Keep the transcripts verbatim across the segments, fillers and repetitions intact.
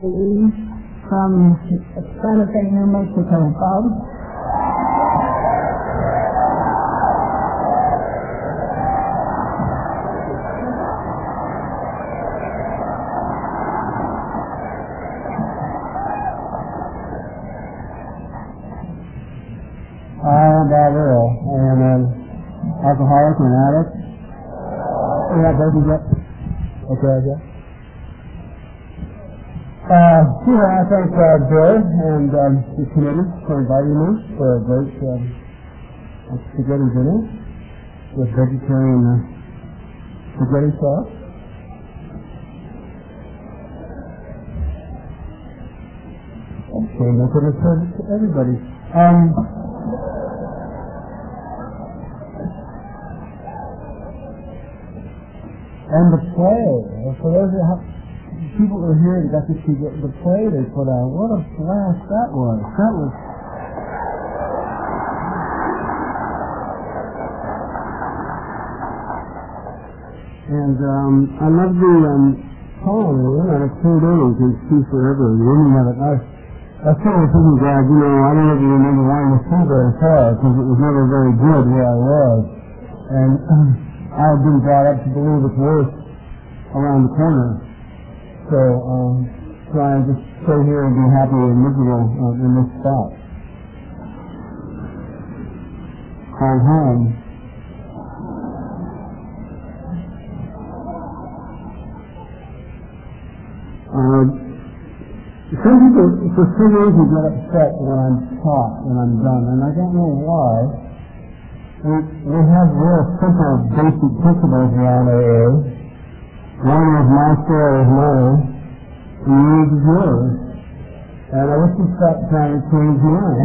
from Santa Fe, New Mexico, Bob. I'm Bob Earl. I am an alcoholic and addict. Yeah, both of you. Okay, I guess. Uh, yeah, I thank uh, Bill and um, the committee for inviting me for a great um, spaghetti dinner with vegetarian uh, spaghetti sauce. Okay, no goodness service to everybody. Um, and the play, for those that have people who are here that got to see the, the play they put on, what a blast that was. That was and um, I love the um, poem, you know, and it's two days and see forever, and women have it. I, I sort of thinking, God, you know, I don't ever remember wanting to see very far because it was never very good where I was. And um, I've been brought up to believe it's worse around the corner. So, um, try and just stay here and be happy and miserable uh, in this spot. Called home. Uh, some people, for some reason, get upset when I'm taught, when I'm done, and I don't know why. We, we have real simple, basic principles around A A. One is my story is mine, and yours is yours. And I wish you'd stop trying to change mine.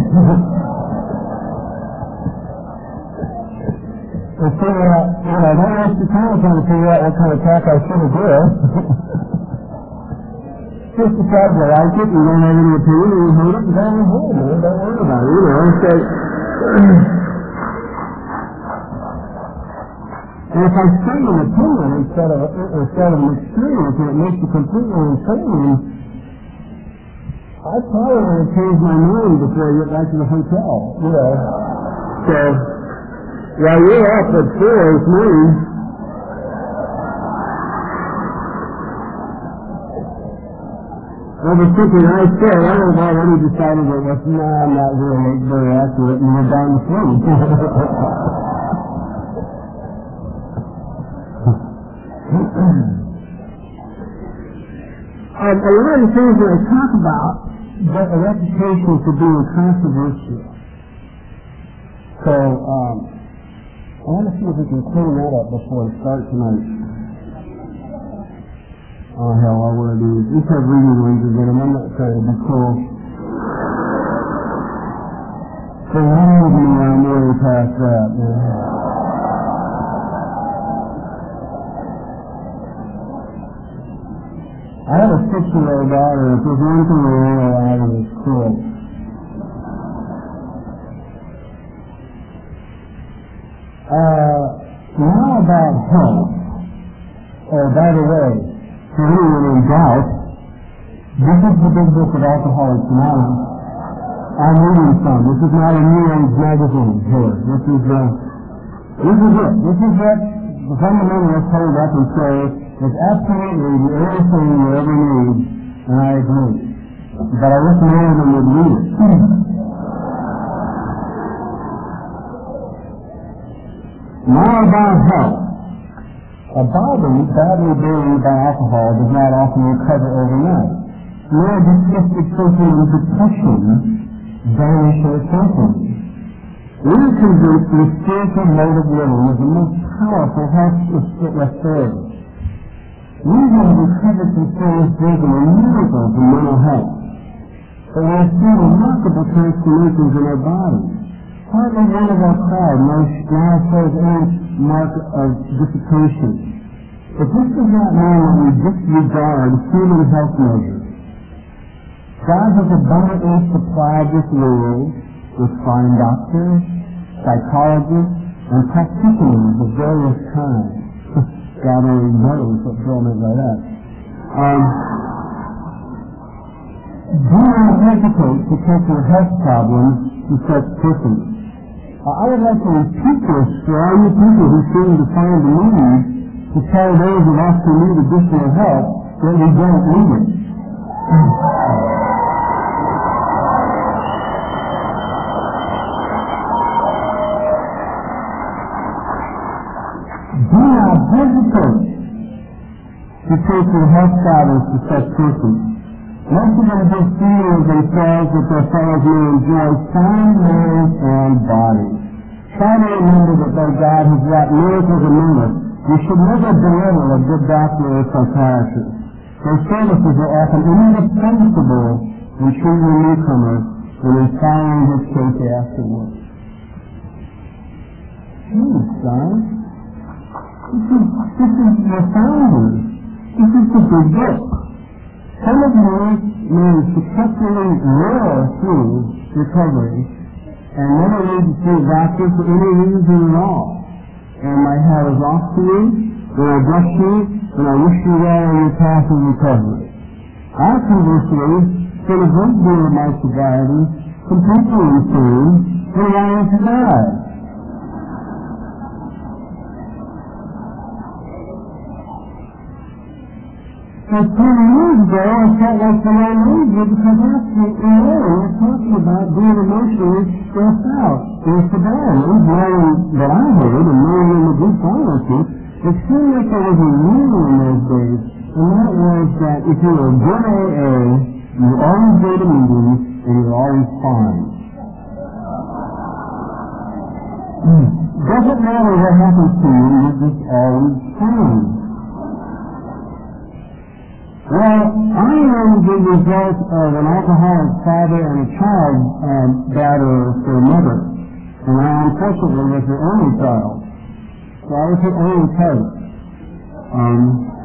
And figure out, you know, don't waste your time trying to figure out what kind of talk I should have did. Just decide you like it, you don't have any opinion, and you hate it, and go on home, man. Don't worry about it, you know. So, and if I say an opinion instead of, instead of an experience, and it makes you completely insane, I probably want to change my mind before I get back to the hotel, you know. So, while you're up at four, it's me. I was thinking I said, I don't know, already decided that was, nah, I'm not really very accurate, and we're down the phone. Um, a lot of the things that I talk about get a reputation for being controversial. So, um, I want to see if we can clean that up before we start tonight. Oh, hell, I wear these. These have reading lenses in them. I'm not trying to be cool. Believe me, I'm way past that, man. I have a six-year-old daughter. If there's one thing I want to add, it's cool. Uh, now about health. Oh, by the way, for anyone in doubt, this is the big book of Alcoholics Anonymous. I'm reading some. This is not a New Age magazine here. This is, uh, this is it. This is what the fundamentalists hold up and say, it's absolutely the only thing you ever need, and I agree. But I wish more of them would read it. Now about health. A body badly burned by alcohol does not often recover overnight, nor does cystic thinking and depression vanish or symptoms. We are convinced that spiritual mode of living is the most powerful health restorative. We have recovered from serious drinking and miracles in mental health, but we have seen remarkable transformations in our bodies. Hardly one of our crowd now shows any mark of dissipation. But this does not mean that we disregard human health measures. God has abundantly supplied this world with fine doctors, psychologists, and practitioners of various kinds. God only knows what Bill meant by that. Um, hesitate to take your health problems to such persons. Uh, I would like to repeat this for all you people who seem to find the need to tell those of us who need additional help that we don't need it. Do not hesitate to take your health problems to such persons. Most of them just feel themselves that their fellows may enjoy sound minds and bodies. Try to remember that though God has wrought miracles among us, we should never belittle a good doctor or psychiatrist. Their services are often indispensable in treating newcomers and in following his case afterwards. Hey, son. This is, this is the founder. This is the big book. Some of you may successfully roar through recovery and never need to see a doctor for any reason at all. And my hat is off to you, and I bless you, and I wish you well on your path of recovery. I, conversely, spent a great deal of my sobriety completely insane and wanting to die. So twenty years ago, I felt like the Lord moved me because absolutely no one was talking about being emotionally stressed out or sobriety. Knowing that I heard and knowing in the group I went to, it seemed like there was a rule in those days, and that was that if you were good A A, you always go to meetings and you're always fine. Doesn't matter what happens to you, you're just always fine. Well, I am the result of an alcoholic father and a child um, batterer for a mother. And I unfortunately was the only child. So I was the only cousin. Um,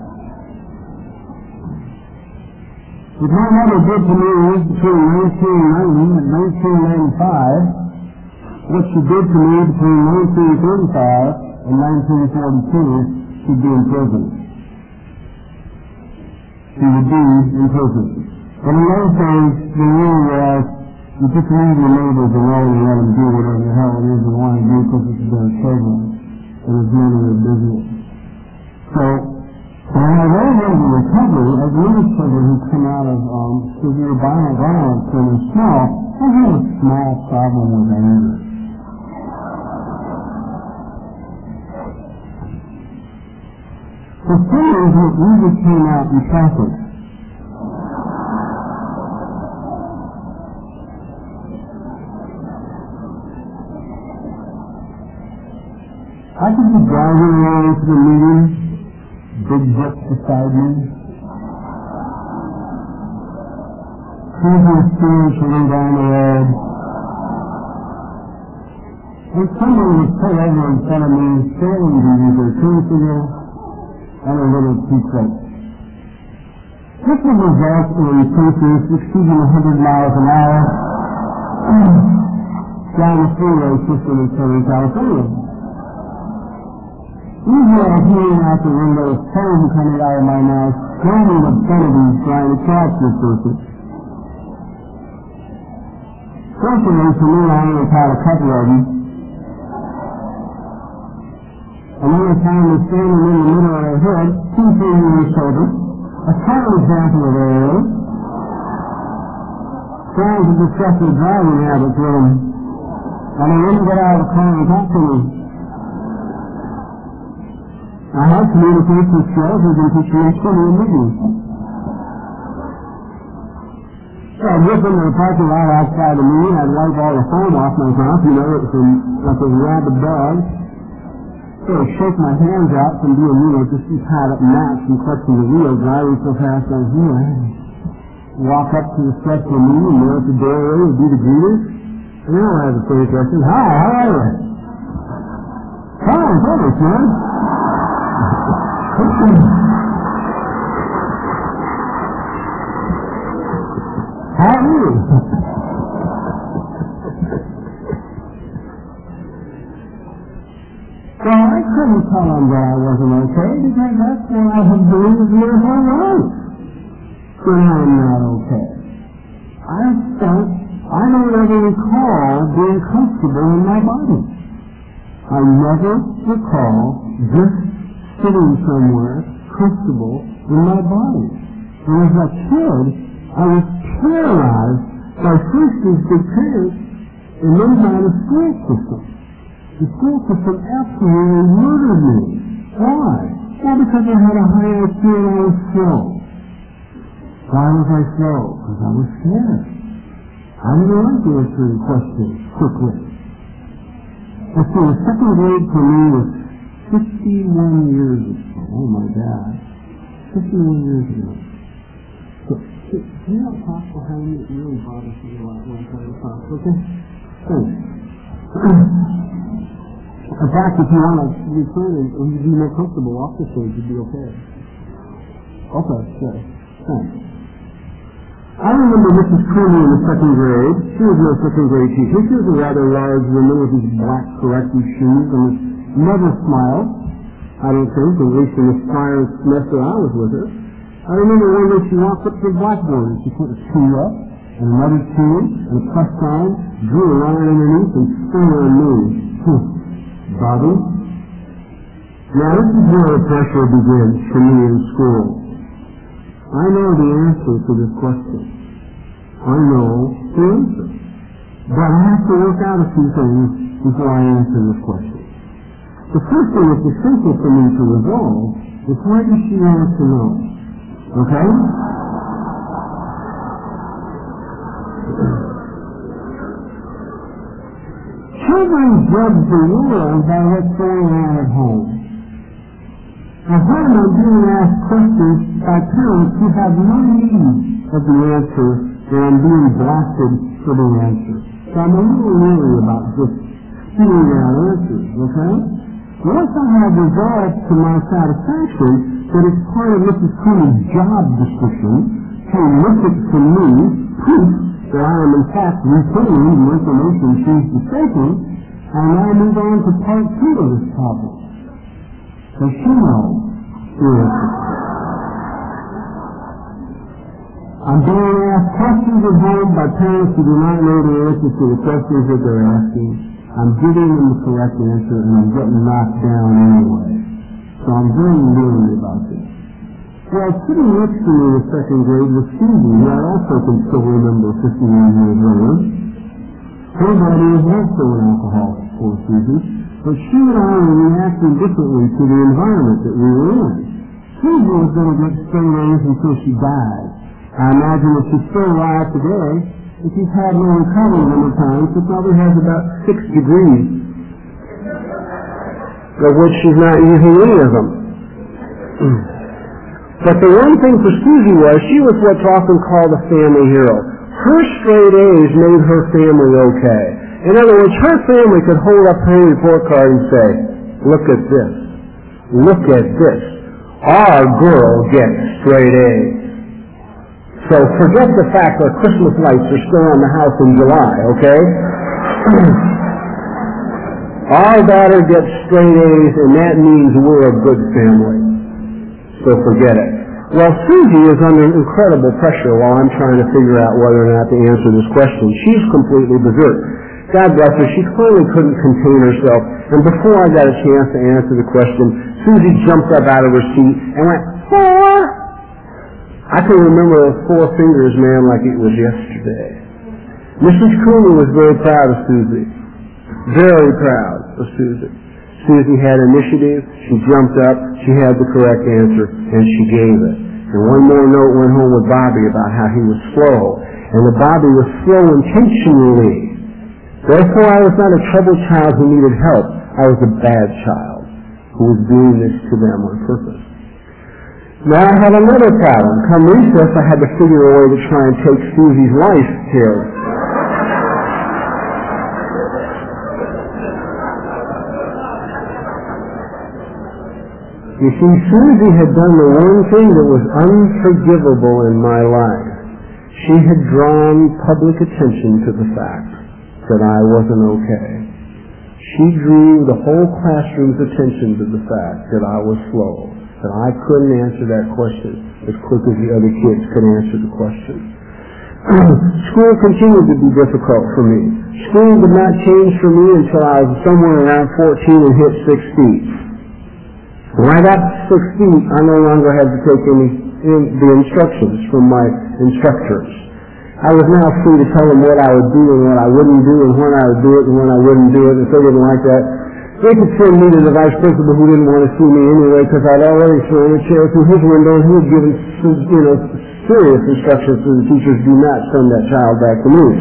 what my mother did to me between nineteen ninety and nineteen ninety-five, what she did to me between nineteen thirty-five and nineteen forty-two, she'd be in prison. She would be in prison. But in those days, the rule was, you just leave your neighbors alone and let them do whatever the hell it is they want to do because it's their children and it's none of their business. So, when I rolled into recovery, as many children who come out of um, severe violent violence when they're small, I had a small problem with anger. For some reason, it really came out in traffic. I could be driving around to the meeting, big book beside me, cruising spiritually down the road, and someone would pull over in front of me, staring to me their two finger and a little too close. This would result in paces exceeding one hundred miles an hour down the freeway system in Southern California. Usually I'm hearing out the window a foam coming out of my mouth, screaming obscenities trying to catch this person. Fortunately for me, I only caught a couple of them. And then I found me standing in the middle of their head, two three years sober, a common example of error, trying to discuss their driving habits with them, and they wouldn't get out of the car and talk to me. I had communication skills as in situation in meetings. So I'd whip into the parking lot outside the meeting, I'd wipe all the foam off myself, you know, it was like a rabid dog. So I'd shake my hands out from being, you know, just tied up knots and clutching the wheel, driving so fast I was here. Walk up to the steps of the meeting, there at the doorway, would be the greeters. And then I'd have the first question, hi, how are you? Fine, thanks, man. How are you? So I couldn't tell them that I wasn't okay because that's what I had believed my whole life. That I'm not okay. I felt, I don't ever recall being comfortable in my body. I never recall just sitting somewhere comfortable in my body. And as a kid, I was terrorized by first these big parents and then by the school system. The school system absolutely murdered me. Why? Well, because I had a high I Q and I was slow. Why was I slow? Because I was scared. I didn't like answering questions quickly. And so the second grade for me was fifty-one years ago. Oh my God. fifty-one years ago. So, can you not talk behind me? It really bothers me a lot when I'm trying to talk. Okay? Thanks. In fact, if you want to return and you'd be more comfortable off the stage, you'd be okay. Okay, good. Thanks. I remember Missus Cooney in the second grade. She was my second grade teacher. She was a rather large woman with these black corrective shoes and was never smiled. I don't think, at least in the prior semester I was with her. I remember one day she walked up to the blackboard and she put a two up and another two and a plus sign, drew a line underneath and spun her on me. Bobby? Now this is where the pressure begins for me in school. I know the answer to this question. I know the answer. But I have to work out a few things before I answer this question. The first thing that's essential for me to resolve is where does she want to know? Okay? Children judge the world by what's going on at home. At home I'm being asked questions by parents who have no need of the answer and I'm being blasted for the answer. So I'm a little leery about just spitting out answers, okay? Once I have resolved to my satisfaction that it's part of Missus Cooney's job description to elicit from me proof that I am in fact retaining the information she's mistaken, I now move on to part two of this problem. So she knows the answer. I'm being asked questions at home by parents who do not know the answers to the questions that they're asking. I'm giving them the correct answer and I'm getting knocked down anyway. So I'm very leery about this. Well, sitting next to me in the second grade was Susie, who I also can still remember fifty-one years later. Her daddy was also an alcoholic, poor Susie, but she and I were reacting differently to the environment that we were in. Susie was going to get straight A's until she died. I imagine if she's still alive today, if she's had no recovery number of times, she probably has about six degrees, of which she's not using any of them. But the one thing for Susie was, she was what's often called a family hero. Her straight A's made her family okay. In other words, her family could hold up her report card and say, look at this. Look at this. Our girl gets straight A's. So forget the fact that Christmas lights are still on the house in July, okay? Our daughter gets straight A's, and that means we're a good family. So forget it. Well, Susie is under incredible pressure while I'm trying to figure out whether or not to answer this question. She's completely berserk. God bless her, she clearly couldn't contain herself, and before I got a chance to answer the question, Susie jumped up out of her seat and went, four! I can remember those four fingers, man, like it was yesterday. Missus Cooney was very proud of Susie. Very proud of Susie. Susie had initiative, she jumped up, she had the correct answer, and she gave it. And one more note went home with Bobby about how he was slow, and that Bobby was slow intentionally. Therefore, I was not a troubled child who needed help. I was a bad child who was doing this to them on purpose. Now I had another problem. Come recess, I had to figure a way to try and take Susie's life here. You see, Susie had done the one thing that was unforgivable in my life. She had drawn public attention to the fact that I wasn't okay. She drew the whole classroom's attention to the fact that I was slow, that I couldn't answer that question as quick as the other kids could answer the question. School continued to be difficult for me. School did not change for me until I was somewhere around fourteen and hit six feet. When I got to six feet, I no longer had to take any in, the instructions from my instructors. I was now free to tell them what I would do and what I wouldn't do, and when I would do it and when I wouldn't do it. If they didn't like that, they could send me to the vice principal who didn't want to see me anyway, because I'd already thrown a chair through his window and he had given, you know, serious instructions to the teachers: do not send that child back to me.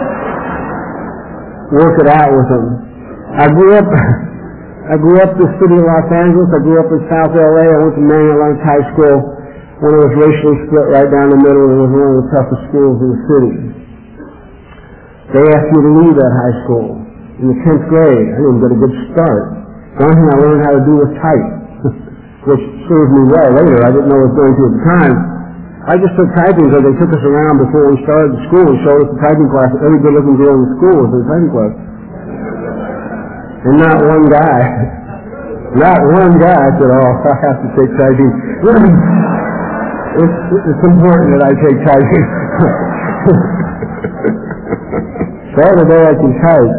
Work it out with them. I grew up, I grew up in the city of Los Angeles. I grew up in South L A. I went to Marion Lawrence High School when it was racially split right down the middle, and it was one of the toughest schools in the city. They asked me to leave that high school in the tenth grade. I didn't get a good start. The only thing I learned how to do was type, which served me well later. I didn't know what I was going to at the time. I just took typing because they took us around before we started the school and showed us the typing class. Every good-looking girl in the school was in the typing class. And not one guy. Not one guy said, oh, I have to take typing. It's, it's important that I take typing. So every day I can type.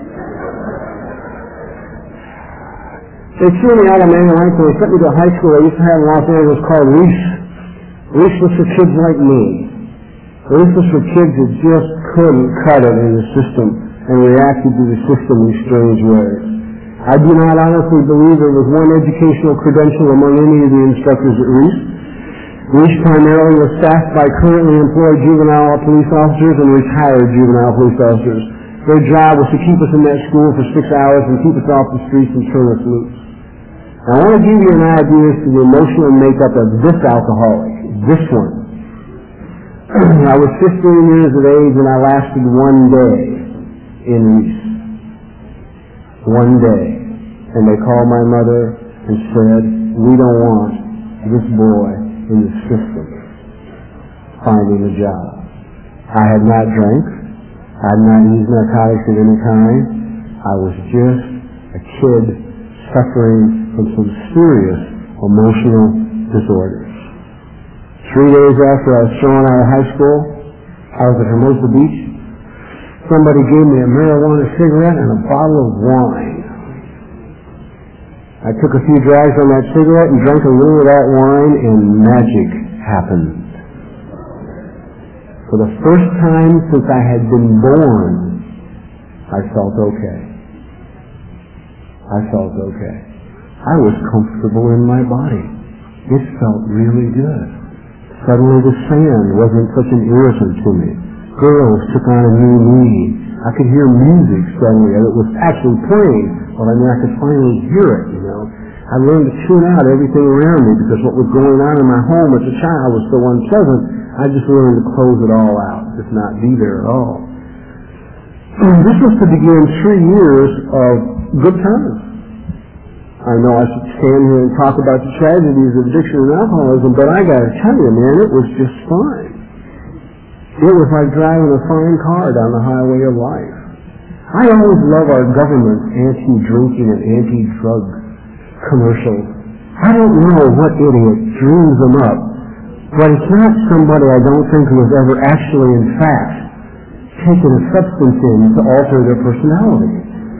They threw me out of Marion Lawrence and they sent me to a high school they used to have in Los Angeles called Reese. Reese was for kids like me. Reese was for kids that just couldn't cut it in the system and reacted to the system in strange ways. I do not honestly believe there was one educational credential among any of the instructors at Reese. Reese primarily was staffed by currently employed juvenile police officers and retired juvenile police officers. Their job was to keep us in that school for six hours and keep us off the streets and turn us loose. I want to give you an idea as to the emotional makeup of this alcoholic. This one. I was fifteen years of age and I lasted one day in Reese. One day. And they called my mother and said, we don't want this boy in the system finding a job. I had not drank. I had not used narcotics of any kind. I was just a kid suffering from some serious emotional disorders. Three days after I was thrown out of high school, I was at Hermosa Beach. Somebody gave me a marijuana cigarette and a bottle of wine. I took a few drags on that cigarette and drank a little of that wine, and magic happened. For the first time since I had been born, I felt okay. I felt okay. I was comfortable in my body. It felt really good. Suddenly the sand wasn't such an irritant to me. Girls took on a new meaning. I could hear music suddenly, and it was actually playing. Well, I mean, I could finally hear it, you know. I learned to tune out everything around me because what was going on in my home as a child was so unpleasant. I just learned to close it all out, just not be there at all. This was to begin three years of good times. I know I should stand here and talk about the tragedies of addiction and alcoholism, but I gotta tell you, man, it was just fine. It was like driving a fine car down the highway of life. I always love our government's anti-drinking and anti-drug commercials. I don't know what idiot dreams them up, but it's not somebody I don't think who has ever actually, in fact, taken a substance in to alter their personality.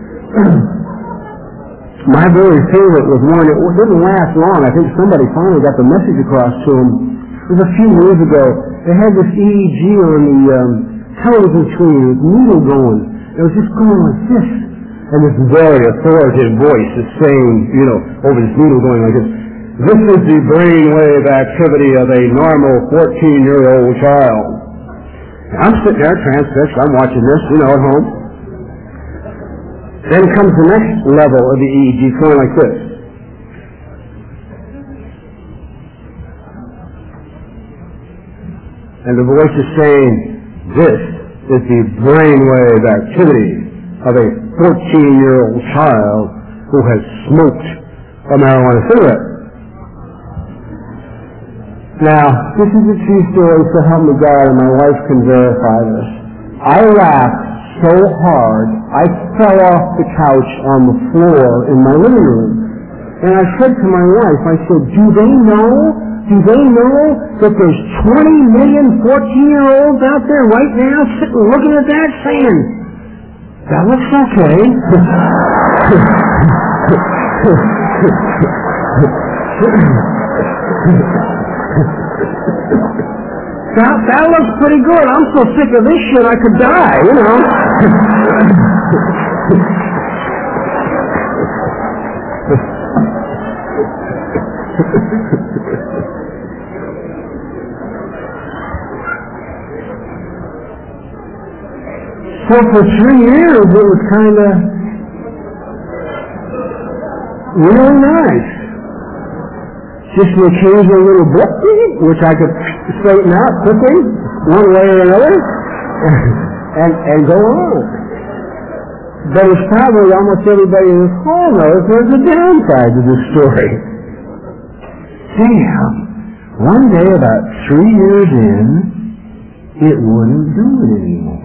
My very favorite was one, it didn't last long. I think somebody finally got the message across to them. It was a few years ago. They had this E E G on the um, television screen, this needle going. It was just going like this. And this very authoritative voice is saying, you know, over this needle going like this, this is the brainwave activity of a normal fourteen-year-old child. And I'm sitting there transfixed. I'm watching this, you know, at home. Then comes the next level of the E E G, going like this. And the voice is saying, this is the brainwave activity of a fourteen-year-old child who has smoked a marijuana cigarette. Now, this is a true story, so help me God, and my wife can verify this. I laughed so hard, I fell off the couch on the floor in my living room. And I said to my wife, I said, do they know Do they know that there's twenty million fourteen-year-olds out there right now sitting looking at that saying, that looks okay. that, that looks pretty good. I'm so sick of this shit I could die, you know. So for three years it was kind of really nice. Just an occasional little book, which I could straighten out quickly, one way or another, and, and go on. But as probably almost everybody in this hall knows, there's a downside to this story. Damn, one day about three years in, it wouldn't do it anymore.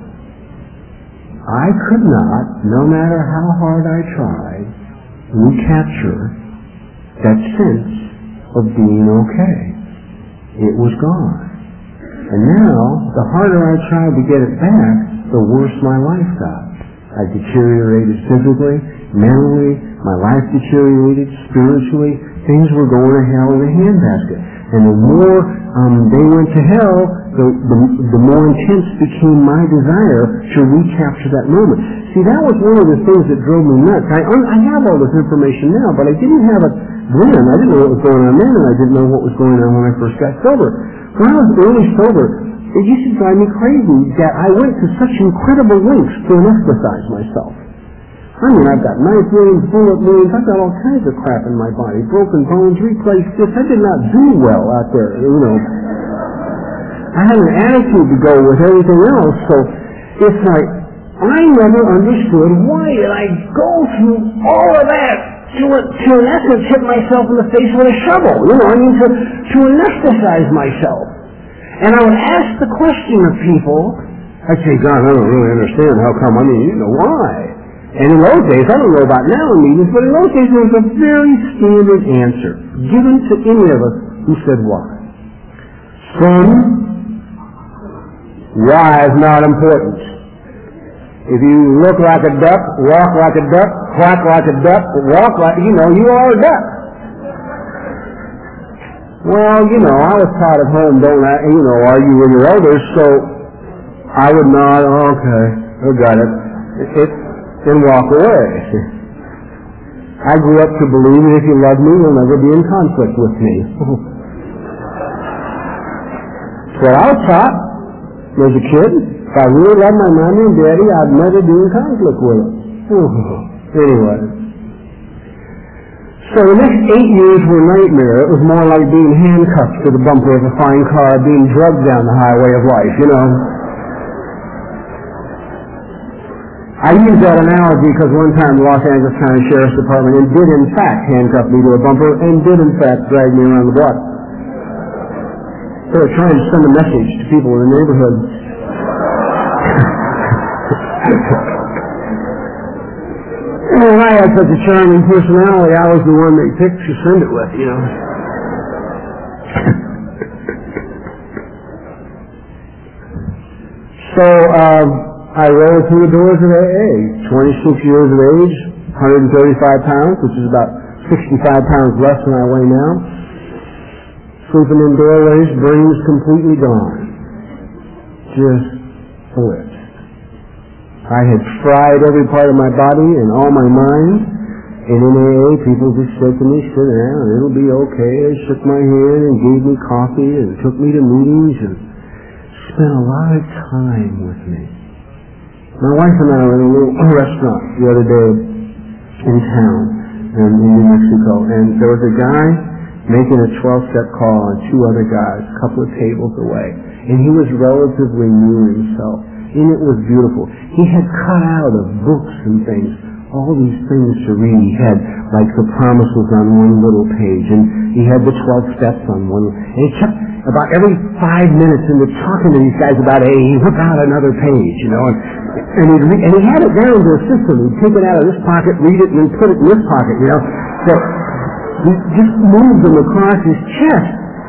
I could not, no matter how hard I tried, recapture that sense of being okay. It was gone. And now, the harder I tried to get it back, the worse my life got. I deteriorated physically, mentally, my life deteriorated spiritually. Things were going to hell in a handbasket. And the more um, they went to hell, the, the, the more intense became my desire to recapture that moment. See, that was one of the things that drove me nuts. I, I have all this information now, but I didn't have it then. I didn't know what was going on then, and I didn't know what was going on when I first got sober. When I was early sober, it used to drive me crazy that I went to such incredible lengths to anesthetize myself. I mean, I've got knife wounds, bullet wounds, I've got all kinds of crap in my body, broken bones, replaced discs. I did not do well out there, you know. I had an attitude to go with everything else, so it's like, I never understood why did I go through all of that to, to in essence hit myself in the face with a shovel, you know, I mean, to, to anesthetize myself. And I would ask the question of people, I'd say, God, I don't really understand how come, I mean, you know, why? And in those days, I don't know about now in meetings, but in those days there was a very standard answer given to any of us who said why. Son, why is not important. If you look like a duck, walk like a duck, quack like a duck, walk like, you know, you are a duck. Well, you know, I was taught at home, don't I, you know, argue with your elders, so I would nod, oh, okay, I got it. It, it and walk away. I grew up to believe that if you love me, you'll never be in conflict with me. That's what I was taught as a kid. If I really loved my mommy and daddy, I'd never be in conflict with them. Anyway. So the next eight years were a nightmare. It was more like being handcuffed to the bumper of a fine car, being drugged down the highway of life, you know. I use that analogy because one time the Los Angeles County Sheriff's Department and did in fact handcuff me to a bumper and did in fact drag me around the block. They were trying to send a message to people in the neighborhood. And I had such a charming personality, I was the one they picked to send it with, you know. so, um, I rolled through the doors of A A, twenty-six years of age, one hundred thirty-five pounds, which is about sixty-five pounds less than I weigh now. Sleeping in doorways, brains completely gone. Just blitzed. I had fried every part of my body and all my mind, and in A A people just said to me, sit down, it'll be okay. They shook my hand and gave me coffee and took me to meetings and spent a lot of time with me. My wife and I were in a little restaurant the other day in town in New Mexico, and there was a guy making a twelve-step call on two other guys a couple of tables away, and he was relatively new himself, and it was beautiful. He had cut out of books and things all these things to read. He had like the promises on one little page, and he had the twelve steps on one, and he kept about every five minutes into talking to these guys about A A, he whipped out another page, you know, and And he, and he had it down to a system. He'd take it out of this pocket, read it, and then put it in this pocket, you know. So he just moved them across his chest.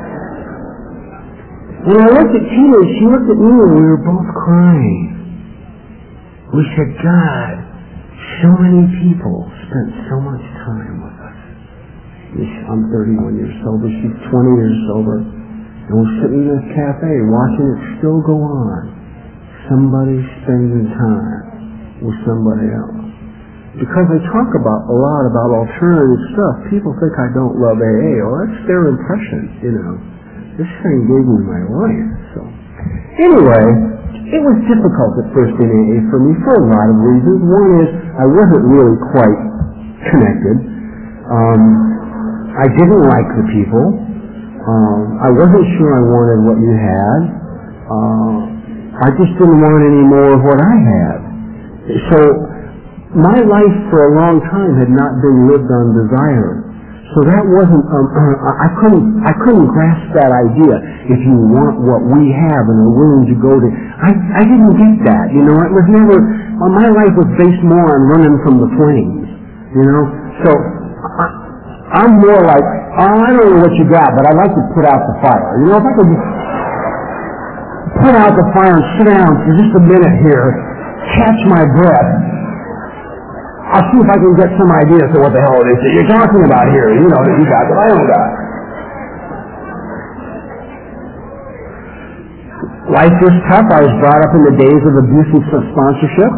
When I looked at Tina, she looked at me, and we were both crying. We said, God, so many people spent so much time with us. I'm thirty-one years sober, she's twenty years sober, and we're sitting in this cafe watching it still go on. Somebody spending time with somebody else. Because I talk about a lot about alternative stuff, people think I don't love A A. Well, that's their impression, you know. This thing gave me my life. So, anyway, it was difficult at first in A A for me for a lot of reasons. One is I wasn't really quite connected. Um, I didn't like the people. Um, I wasn't sure I wanted what you had. Uh, I just didn't want any more of what I had. So my life for a long time had not been lived on desire. So that wasn't, um, uh, I couldn't, I couldn't grasp that idea. If you want what we have and are willing to go to, I, I didn't get that, you know, it was never, well, my life was based more on running from the flames, you know, so I, I'm more like, oh, I don't know what you got, but I'd like to put out the fire, you know, if I could just put out the fire and sit down for just a minute here, catch my breath, I'll see if I can get some idea as to what the hell it is that you're talking about here. You know that you got that I don't got. Life was tough. I was brought up in the days of abusive sponsorship.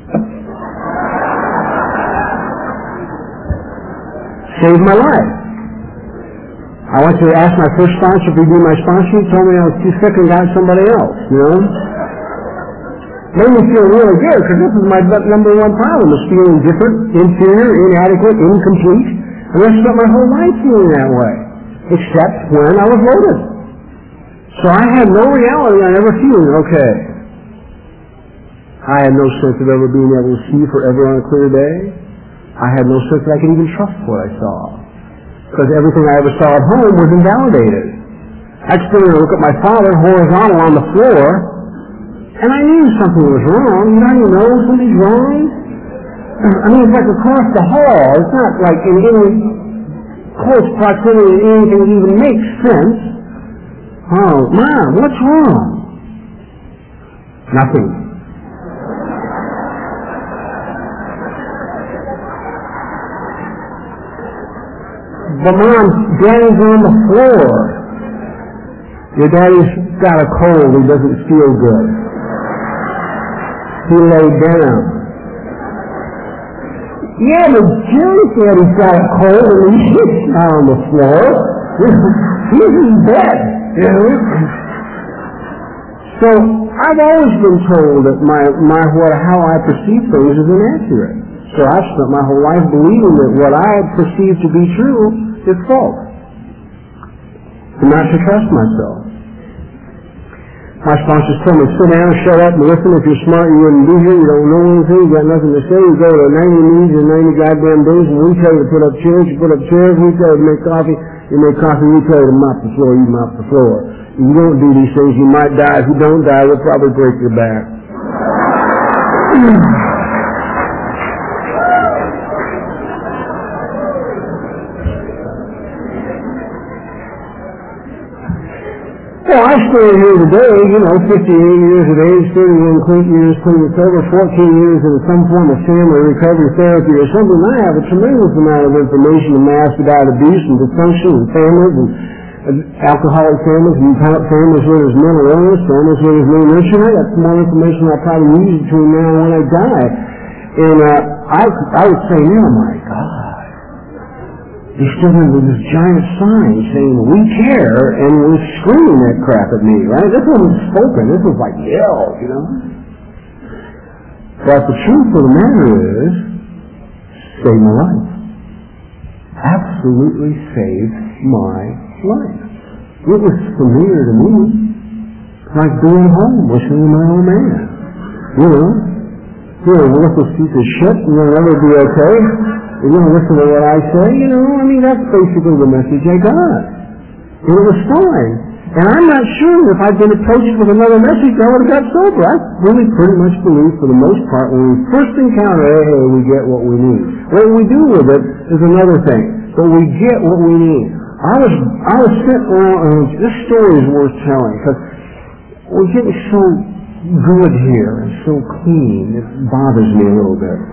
Saved my life. I went to ask my first sponsor if he'd be my sponsor. He told me I was too sick and got somebody else, you know. Made me feel really good, because this is my number one problem, is feeling different, inferior, inadequate, incomplete. And I spent my whole life feeling that way, except when I was loaded. So I had no reality on ever feeling okay. I had no sense of ever being able to see forever on a clear day. I had no sense that I could even trust what I saw, because everything I ever saw at home was invalidated. I'd stand and look at my father horizontal on the floor, and I knew something was wrong. You know how you know something's wrong? I mean, it's like across the hall. It's not like in any close proximity to anything that even makes sense. Oh, Mom, what's wrong? Nothing. But Mom, Daddy's on the floor. Your daddy's got a cold. He doesn't feel good. He laid down. Yeah, but Jerry said he's got a cold and he's not on the floor. He's in bed, you know. So I've always been told that my my what how I perceive things is inaccurate. So I've spent my whole life believing that what I perceive to be true is false, and not to trust myself. My sponsors told me, sit down, shut up, and listen. If you're smart, you wouldn't be here. You don't know anything. You got nothing to say. You go to ninety meetings in ninety goddamn days, and we tell you to put up chairs, you put up chairs. We tell you to make coffee, you make coffee. We tell you to mop the floor, you mop the floor. If you don't do these things, you might die. If you don't die, we'll probably break your back. Well, I stand here today, you know, fifty-eight years of age, thirty-one clean years clean and sober, fourteen years in some form of family recovery therapy or something. I have a tremendous amount of information amassed about abuse and dysfunction and families and uh, alcoholic families and families where there's mental illness, families where there's malnutrition. I got more information I'll probably use between now and when I die. And uh, I, I would say, oh my God. He stood under this giant sign saying, we care, and was screaming that crap at me, right? This wasn't spoken. This was like yells, you know? But the truth of the matter is, saved my life. Absolutely saved my life. It was familiar to me. Like being home, listening to my old man. You know? You're a worthless piece of shit, and you'll never be okay. You're going to listen to what I say, you know, I mean, that's basically the message I got. And it was fine. And I'm not sure if I'd been approached with another message, I would have got sober. I really pretty much believe, for the most part, when we first encounter A A, we get what we need. What we do with it is another thing. But we get what we need. I was, I was sitting around, and this story is worth telling, because we're getting so good here and so clean, it bothers me a little bit.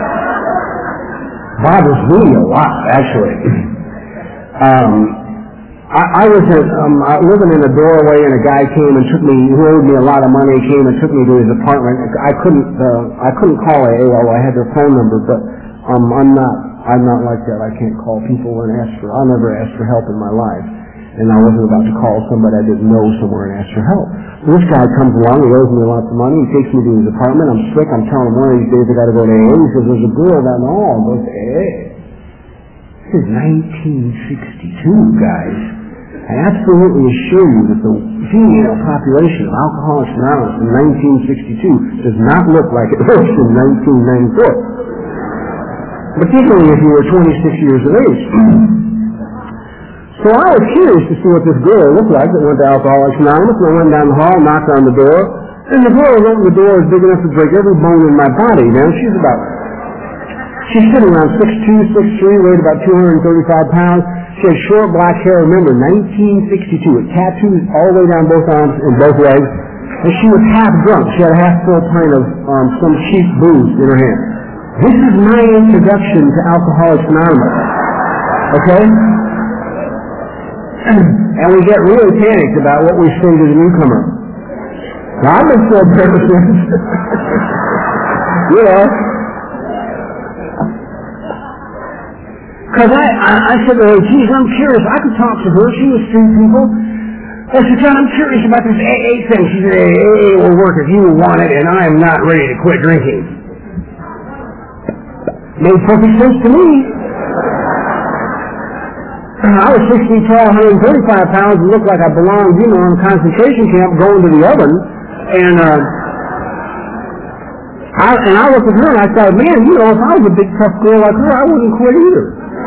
Bothers me a lot, actually. um, I, I was at, um, I, living in a doorway, and a guy came and took me, who owed me a lot of money, came and took me to his apartment. I couldn't, uh, I couldn't call A O L, I had their phone number, but um, I'm not, I'm not like that. I can't call people and ask for, I'll never ask for help in my life. And I wasn't about to call somebody I didn't know somewhere and ask for help. So this guy comes along, he owes me lots of money, he takes me to his apartment, I'm sick, I'm telling him one of these days I gotta go to A A. He says, there's a girl down the hall, goes to A A. This is nineteen sixty-two, guys. I absolutely assure you that the female population of Alcoholics Anonymous in nineteen sixty-two does not look like it looks in nineteen ninety-four. Particularly if you were twenty-six years of age. So I was curious to see what this girl looked like that went to Alcoholics Anonymous, and I went down the hall, knocked on the door, and the girl that opened the door is big enough to break every bone in my body. Now, she's about, she's sitting around six two, six three, weighed about two hundred thirty-five pounds. She had short black hair, remember, nineteen sixty-two, with tattoos all the way down both arms and both legs, and she was half drunk. She had a half full pint of um, some cheap booze in her hand. This is my introduction to Alcoholics Anonymous. Okay? And we get really panicked about what we say to the newcomer. Now, I've been so purposes. You know. Because I, I, I said to her, geez, I'm curious. I could talk to her. She was street people. I said, John, I'm curious about this A A thing. She said, A A will work if you want it, and I am not ready to quit drinking. Made perfect sense to me. I was six feet tall, one hundred thirty-five pounds, and looked like I belonged, you know, in a concentration camp going to the oven. And, uh, I, and I looked at her and I thought, man, you know, if I was a big tough girl like her, I wouldn't quit either.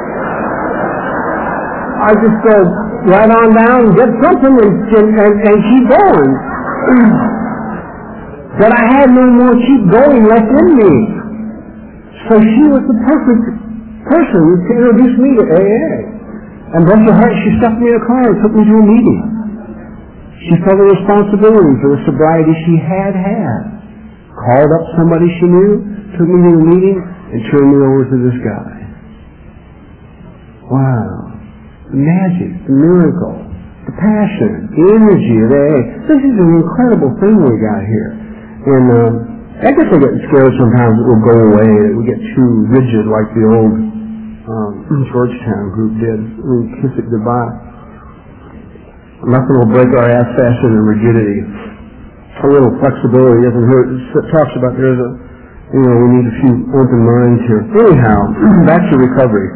I just go uh, right on down and get something and, and, and, and keep going. But I had no more keep going left in me. So she was the perfect person to introduce me to A A. And bless her heart, she stuck me in a car and took me to a meeting. She felt a responsibility for the sobriety she had had. Called up somebody she knew, took me to a meeting, and turned me over to this guy. Wow. The magic, the miracle, the passion, the energy of A A. This is an incredible thing we got here. And um, I guess I get scared sometimes it will go away, it will get too rigid like the old um, Georgetown group did. We'll kiss it goodbye. Nothing will break our ass faster than rigidity. A little flexibility doesn't hurt. It talks about there's a, you know, we need a few open minds here. Anyhow, back to recovery.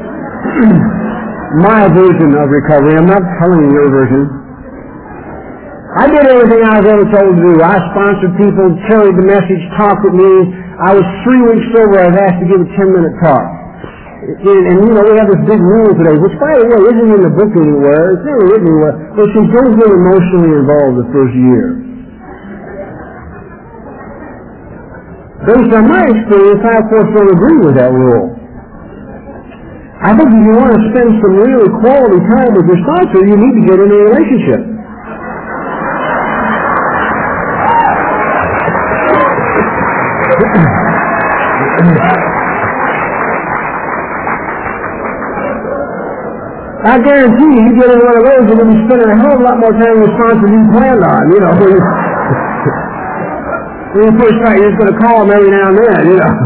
My version of recovery, I'm not telling you your version. I did everything I was ever told to do. I sponsored people, carried the message, talked with me. I was three weeks sober. I was asked to give a ten-minute talk. And, and, you know, we have this big rule today, which, by the way, isn't in the book anywhere. It's never written anywhere. But says don't get emotionally involved the first year. Based on my experience, I, of course, don't agree with that rule. I think if you want to spend some really quality time with your sponsor, you need to get in a relationship. I guarantee you, you get in one of those, you're going to be spending a hell of a lot more time with your sponsor than you planned on, you know. When you, when you first start, you're just going to call them every now and then, you know.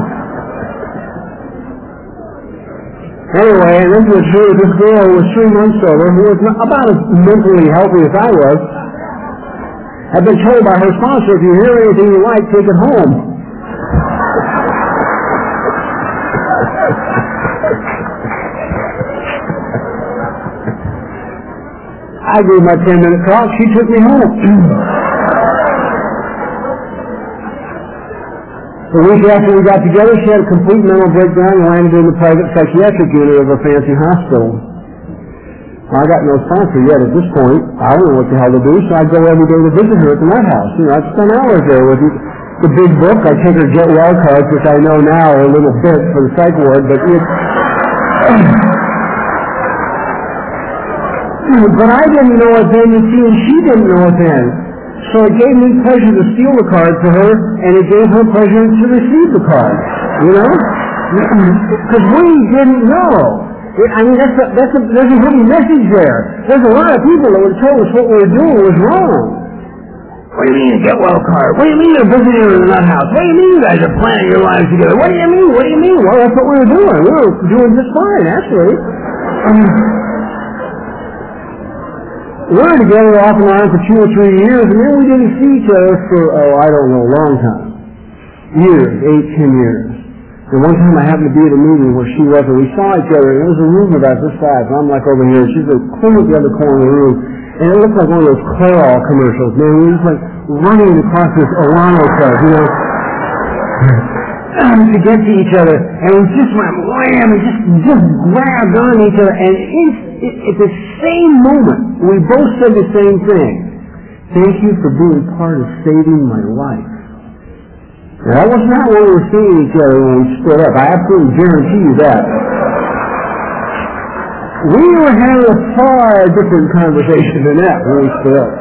Anyway, and this was true. This girl who was three months sober, who was about as mentally healthy as I was, had been told by her sponsor, if you hear anything you like, take it home. I gave my ten-minute talk. She took me home. The week after we got together, she had a complete mental breakdown and landed in the private psychiatric unit of a fancy hospital. Well, I got no sponsor yet at this point. I don't know what the hell to do, so I go every day to visit her at the nut house. You know, I'd spend hours there with the big book. I take her get well cards, which I know now are a little bit for the psych ward, but it... But I didn't know it then, you see, and she didn't know it then. So it gave me pleasure to steal the card for her, and it gave her pleasure to receive the card. You know? Because we didn't know. I mean, that's a, that's a, there's a hidden message there. There's a lot of people that would tell us what we were doing was wrong. What do you mean a get well card? What do you mean you're visiting in the nut house? What do you mean you guys are planning your lives together? What do you mean? What do you mean? Well, that's what we were doing. We were doing just fine, actually. Um, we were together off and on for two or three years, and then we didn't see each other for, oh, I don't know, a long time. Years, eight, ten years. And one time I happened to be at a meeting where she was, and we saw each other, and it was a room about this size, and I'm like over here, she's like clear at the other corner of the room, and it looked like one of those Clairol commercials, man. We were just like running across this Orlando stuff, you know, to get to each other, and we just went wham, and just, just grabbed on each other, and in, at the same moment, we both said the same thing. Thank you for being part of saving my life. Now, that was not when we were seeing each other when we split up. I absolutely guarantee you that. We were having a far different conversation than that when we split up.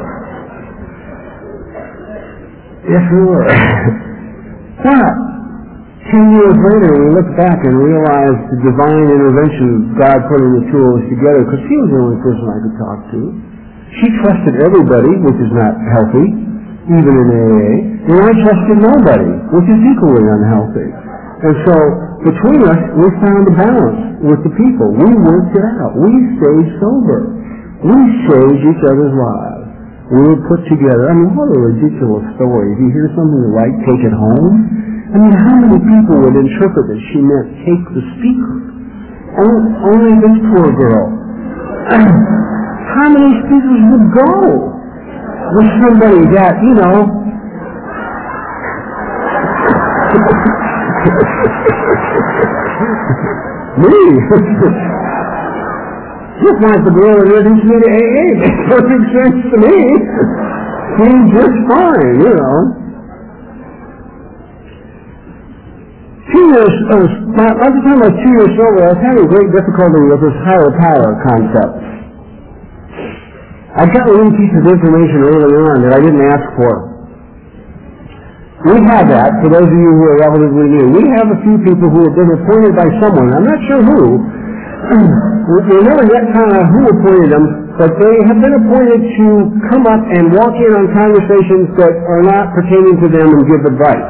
Yes, we were. But ten years later, we look back and realize the divine intervention God put in the two of us together, because she was the only person I could talk to. She trusted everybody, which is not healthy, even in A A, and I trusted nobody, which is equally unhealthy. And so, between us, we found a balance with the people. We worked it out. We stayed sober. We saved each other's lives. We were put together. I mean, what a ridiculous story. If you hear something like take it home, I mean, how many people would interpret that she meant take the speaker? Only, only this poor girl. How many speakers would go with somebody that, you know, me? Just like the girl that introduced me to A A. Makes perfect sense to me. Seems just fine, you know. Two years, uh, by the time I was two years sober, I was having great difficulty with this higher power concept. I got a little piece of information early on that I didn't ask for. We have that, for those of you who are relatively new. We have a few people who have been appointed by someone. I'm not sure who. We never yet found out who appointed them, but they have been appointed to come up and walk in on conversations that are not pertaining to them and give advice.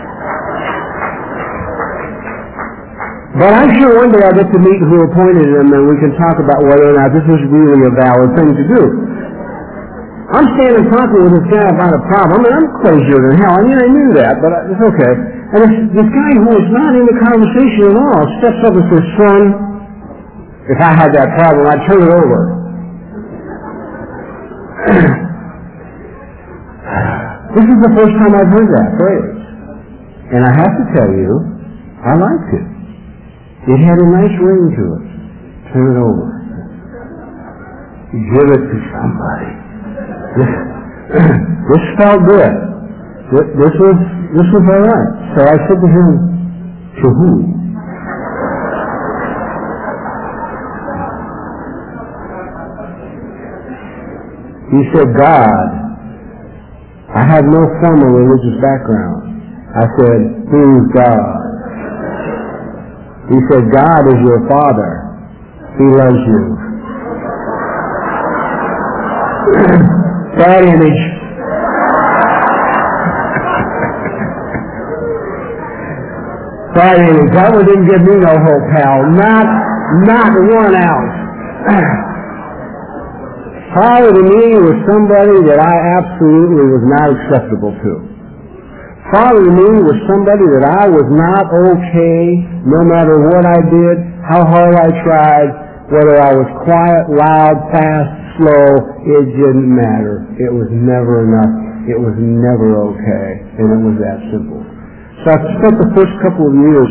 But I'm sure one day I'll get to meet who appointed them, and we can talk about whether or not this is really a valid thing to do. I'm standing talking with this guy about a problem, and I'm crazier than hell. I mean, I knew that, but it's okay. And this, this guy who is not in the conversation at all steps up and says, son, if I had that problem, I'd turn it over. This is the first time I've heard that phrase. And I have to tell you, I liked it. It had a nice ring to it. Turn it over. Give it to somebody. This, this felt good. This, this was this was all right. So I said to him, to who? He said, God. I had no formal religious background. I said, who's God? He said, God is your Father. He loves you. Bad image. Bad image. That one didn't give me no hope, pal. Not, not one ounce. Father to me was somebody that I absolutely was not acceptable to. Father to me was somebody that I was not okay, no matter what I did, how hard I tried, whether I was quiet, loud, fast, slow, it didn't matter. It was never enough. It was never okay. And it was that simple. So I spent the first couple of years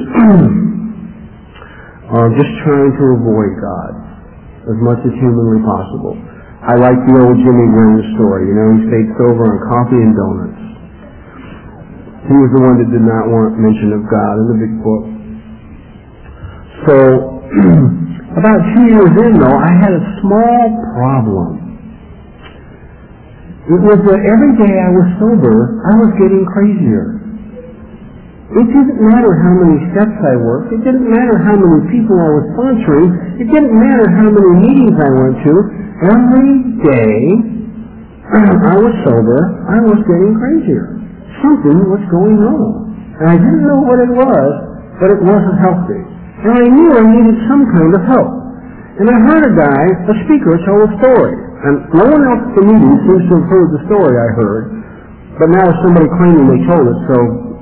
uh, just trying to avoid God as much as humanly possible. I like the old Jimmy Graham story. You know, he stayed sober on coffee and donuts. He was the one that did not want mention of God in the big book. So About two years in, though, I had a small problem. It was that every day I was sober, I was getting crazier. It didn't matter how many steps I worked. It didn't matter how many people I was sponsoring. It didn't matter how many meetings I went to. Every day I was sober, I was getting crazier. Something was going on. And I didn't know what it was, but it wasn't healthy. And I knew I needed some kind of help. And I heard a guy, a speaker, tell a story. And no one else at the meeting seems to have heard the story I heard. But now somebody claiming they told it, so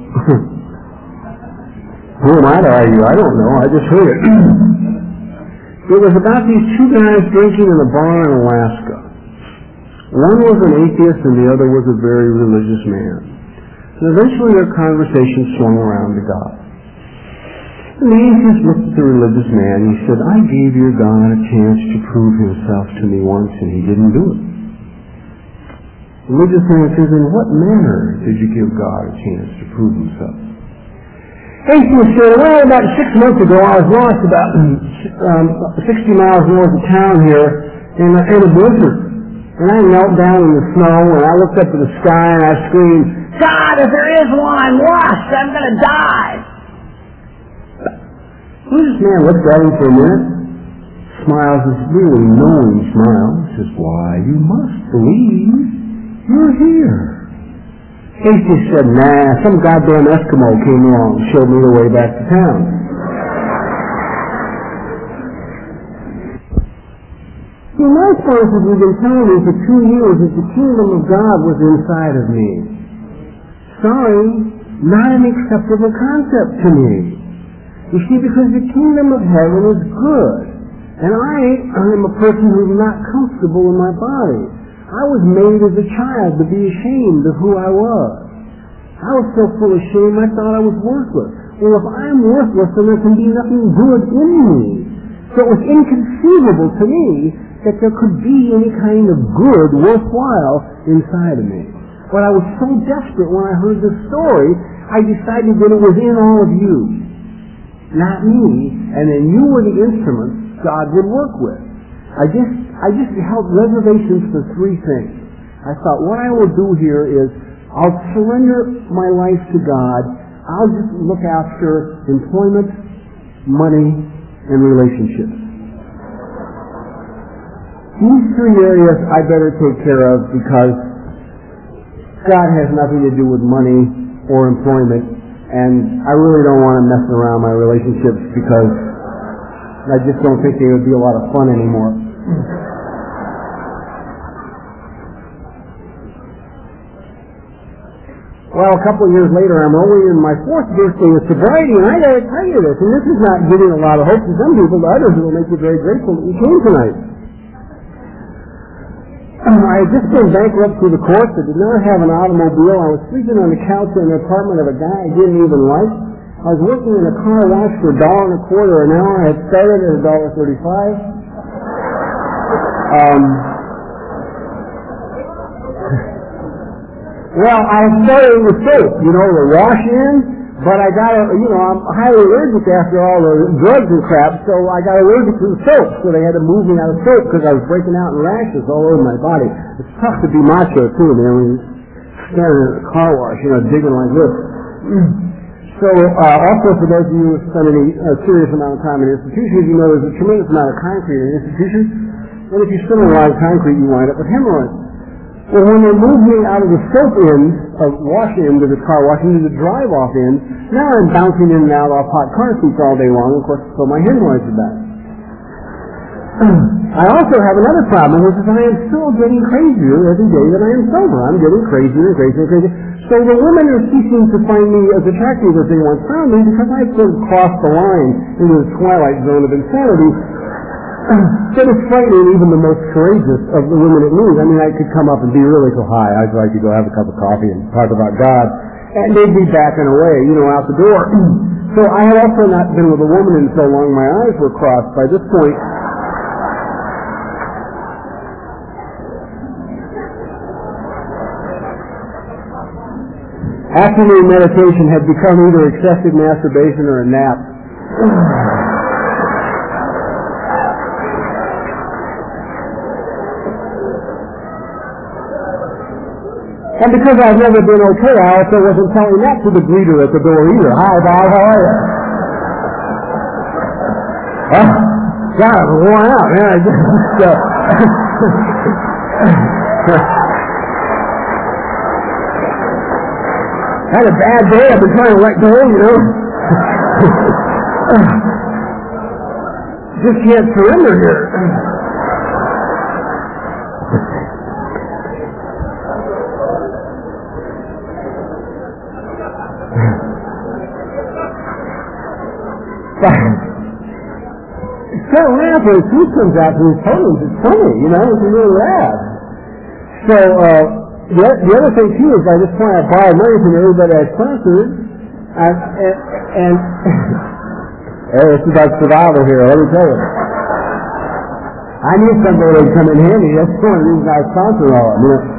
who am I to argue? I don't know. I just heard it. It was about these two guys drinking in a bar in Alaska. One was an atheist and the other was a very religious man. And eventually their conversation swung around to God. And the atheist looked at the religious man and he said, I gave your God a chance to prove himself to me once and he didn't do it. The religious man says, in what manner did you give God a chance to prove himself? Atheist said, well, about six months ago I was lost about um, sixty miles north of town here in a, in a blizzard. And I knelt down in the snow and I looked up at the sky and I screamed, God, if there is one, I'm lost. I'm going to die. This man looks at him for a minute, smiles this really knowing smile, says, why, you must believe you're here. Atheist said, nah, some goddamn Eskimo came along and showed me the way back to town. See, my sponsors have been telling me for two years that the kingdom of God was inside of me. Sorry, not an acceptable concept to me. You see, because the kingdom of heaven is good. And I, I am a person who's not comfortable in my body. I was made as a child to be ashamed of who I was. I was so full of shame I thought I was worthless. Well, if I'm worthless, then there can be nothing good in me. So it was inconceivable to me that there could be any kind of good worthwhile inside of me. But I was so desperate when I heard this story, I decided that it was in all of you, not me, and then you were the instruments God would work with. I just, I just held reservations for three things. I thought, what I will do here is, I'll surrender my life to God. I'll just look after employment, money, and relationships. These three areas I better take care of because God has nothing to do with money or employment, and I really don't want to mess around my relationships because I just don't think they would be a lot of fun anymore. Well, a couple of years later, I'm only in my fourth birthday of sobriety, and I gotta tell you this, and this is not giving a lot of hope to some people, to others it will make you very grateful that you came tonight. Um, I had just been bankrupt through the courts. I did not have an automobile. I was sleeping on the couch in an apartment of a guy I didn't even like. I was working in a car wash for a dollar and a quarter an hour. I had started at a dollar thirty-five. Um, well, I started with soap, you know, the wash in, but I got, a, you know, I'm highly allergic after all the drugs and crap, so I got allergic to the soap, so they had to move me out of soap because I was breaking out in rashes all over my body. It's tough to be macho, too, man, when you're standing in a car wash, you know, digging like this. So, uh, also for those of you who spend any uh, serious amount of time in institutions, you know there's a tremendous amount of concrete in institutions, and if you spend a lot of concrete, you wind up with hemorrhoids. Well, when they moved me out of the soap end, of wash end of the car wash into the drive-off end, now I'm bouncing in and out off hot car seats all day long, of course, so my hemorrhoids are back. I also have another problem, which is I am still getting crazier every day that I am sober. I'm getting crazier and crazier and crazier. So the women are ceasing to find me as attractive as they once found me because I've sort of crossed the line into the twilight zone of insanity. That is frightening even the most courageous of the women it means. I mean, I could come up and be really so high. I'd like to go have a cup of coffee and talk about God. And they'd be backing away, you know, out the door. So I had also not been with a woman in so long my eyes were crossed. By this point, afternoon meditation had become either excessive masturbation or a nap. And because I've never been okay, I also wasn't telling that to the greeter at the door either. Hi, Bob, how are you? Oh, God, I'm worn out, man. I just, uh, had a bad day. I've been trying to let go, you know. Just can't surrender here. So after his food comes out to his totems, it's funny, you know, it's really rad. So, uh, the, the other thing too is I just want to borrow money from everybody I sponsored, and, and, and hey, it's about survival here, let me tell you. I knew somebody would come in handy, that's one of the reasons I sponsor all of them, you know.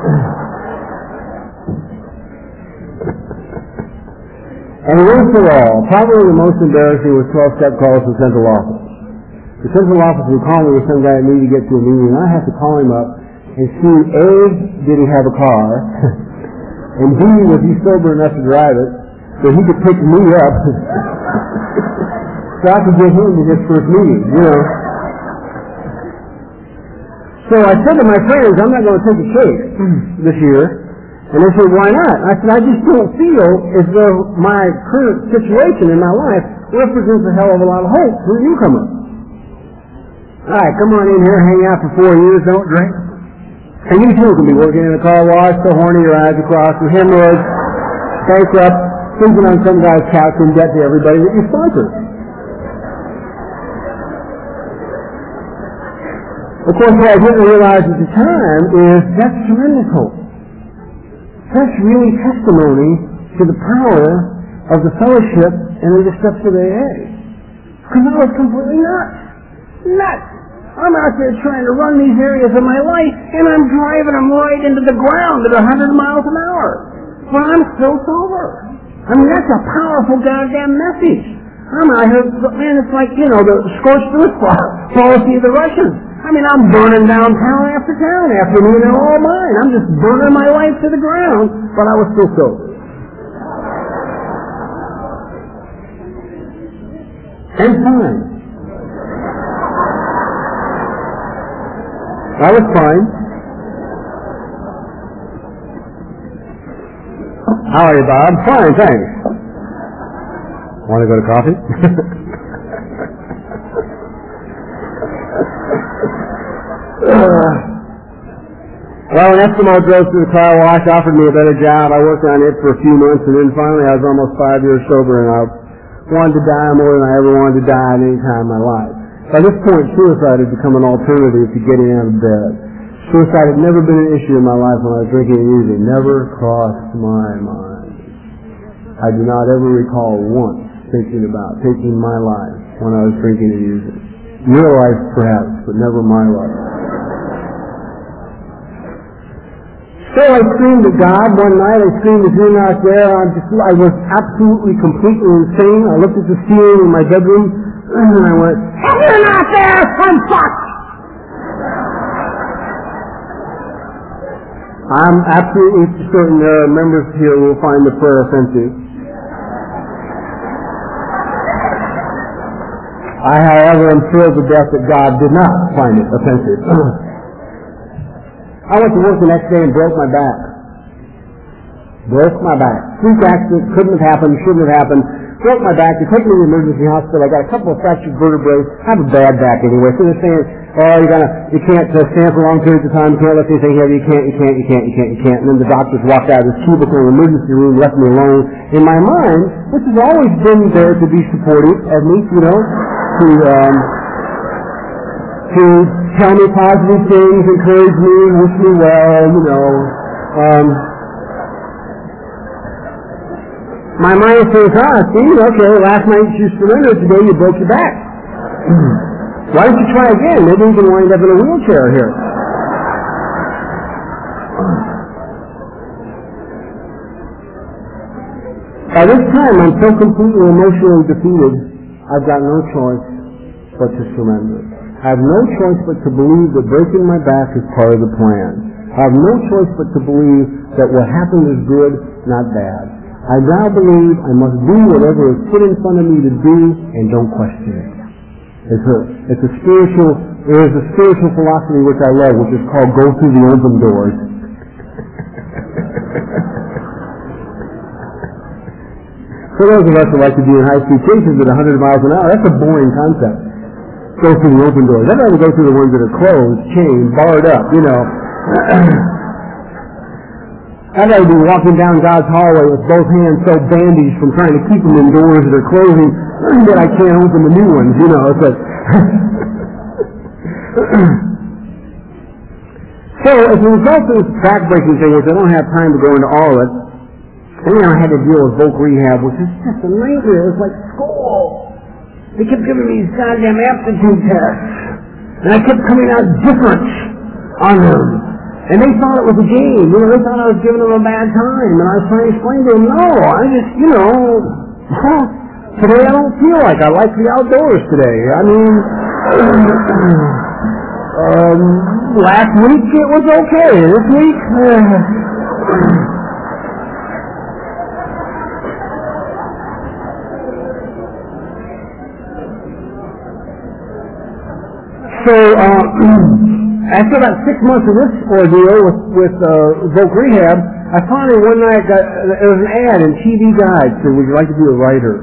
And once for all, probably the most embarrassing was twelve-step calls from central office. The central office would call me with some guy that needed to get to a meeting, and I have to call him up and see, A, did he have a car, and B, was he sober enough to drive it, so he could pick me up, so I could get him to this first meeting, you know. So I said to my friends, I'm not going to take a case this year. And they said, why not? I said, I just don't feel as though my current situation in my life represents a hell of a lot of hope for a newcomer. All right, come on in here, hang out for four years, don't drink. And you too can be working in a car wash, so horny your eyes across, with hemorrhoids, bankrupt, sleeping on some guy's couch in debt to everybody that you sponsor. Of course, what I didn't realize at the time is that's tremendous hope. That's really testimony to the power of the fellowship and of the steps of A A. Because I was completely nuts. Nuts. I'm out there trying to run these areas of my life, and I'm driving them right into the ground at one hundred miles an hour. But I'm still sober. I mean, that's a powerful goddamn message. I'm out here, man, it's like, you know, the scorched earth policy of the Russians. I mean, I'm burning down town after town after me, and they're all mine. I'm just burning my life to the ground, but I was still sober. And fine. I was fine. How are you, Bob? Fine, thanks. Want to go to coffee? Uh, well, an Eskimo drove through the car wash, offered me a better job. I worked on it for a few months, and then finally I was almost five years sober, and I wanted to die more than I ever wanted to die at any time in my life. By this point, suicide had become an alternative to getting out of bed. Suicide had never been an issue in my life when I was drinking and using. Never crossed my mind. I do not ever recall once thinking about taking my life when I was drinking and using. Your life, perhaps, but never my life. So I screamed at God one night. I screamed that you're not there. I, just, I was absolutely, completely insane. I looked at the ceiling in my bedroom, and I went, if you're not there, I'm fucked! I'm absolutely certain there are members here who will find the prayer offensive. I, however, am thrilled to death that God did not find it offensive. I went to work the next day and broke my back. Broke my back. Freak accident, couldn't have happened, shouldn't have happened. Broke my back. They took me to the emergency hospital. I got a couple of fractured vertebrae. I have a bad back anyway. So they're saying, oh, you gotta, you can't uh, stand for long periods of time. You can't lift anything heavy. You can't, you can't, you can't, you can't, you can't. And then the doctors walked out of this cubicle in the emergency room, left me alone. In my mind, which has always been there to be supportive of me, you know, to, um, to tell me positive things, encourage me, wish me well, you know. Um, my mind says, ah, see, okay, last night you surrendered, today you broke your back. Why don't you try again? Maybe you can wind up in a wheelchair here. By this time, I'm so completely emotionally defeated, I've got no choice but to surrender. I have no choice but to believe that breaking my back is part of the plan. I have no choice but to believe that what happened is good, not bad. I now believe I must do whatever is put in front of me to do and don't question it. It's a, it's a spiritual, there is a spiritual philosophy which I love, which is called go through the open doors. For those of us who like to be in high-speed chases at one hundred miles an hour, that's a boring concept. Go through the open doors. I'd rather go through the ones that are closed, chained, barred up, you know. I'd rather be walking down God's hallway with both hands so bandaged from trying to keep them in doors that are closing that I can't open the new ones, you know. It's like so as a result of this back-breaking thing, which I don't have time to go into all of it, and then I had to deal with voc rehab, which is just a nightmare. It was like school. They kept giving me these goddamn aptitude tests, and I kept coming out different on them. And they thought it was a game. You know, they thought I was giving them a bad time. And I was trying to explain to them, no, I just, you know, today I don't feel like I like the outdoors today. I mean, um, last week it was okay. This week, uh, So, uh, after about six months of this ordeal with, with uh, voc rehab, I finally one night got, there was an ad in T V Guide said, would you like to be a writer?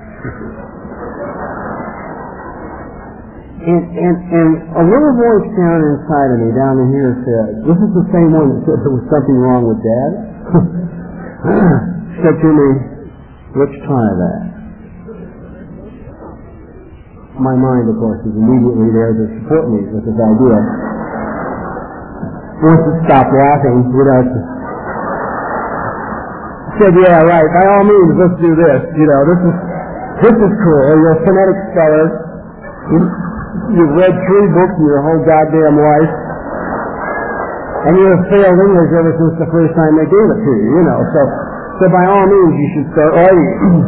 And, and, and a little voice down inside of me, down in here, said, this is the same one that said there was something wrong with Dad. Said to me, let's try that. My mind, of course, is immediately there to support me with this idea. Once it stopped laughing, you know, said, yeah, right, by all means, let's do this. You know, this is this is cool. You're a phonetic speller. You, you've read three books in your whole goddamn life. And you have failed English ever since the first time they gave it to you, you know. So, so by all means, you should start writing.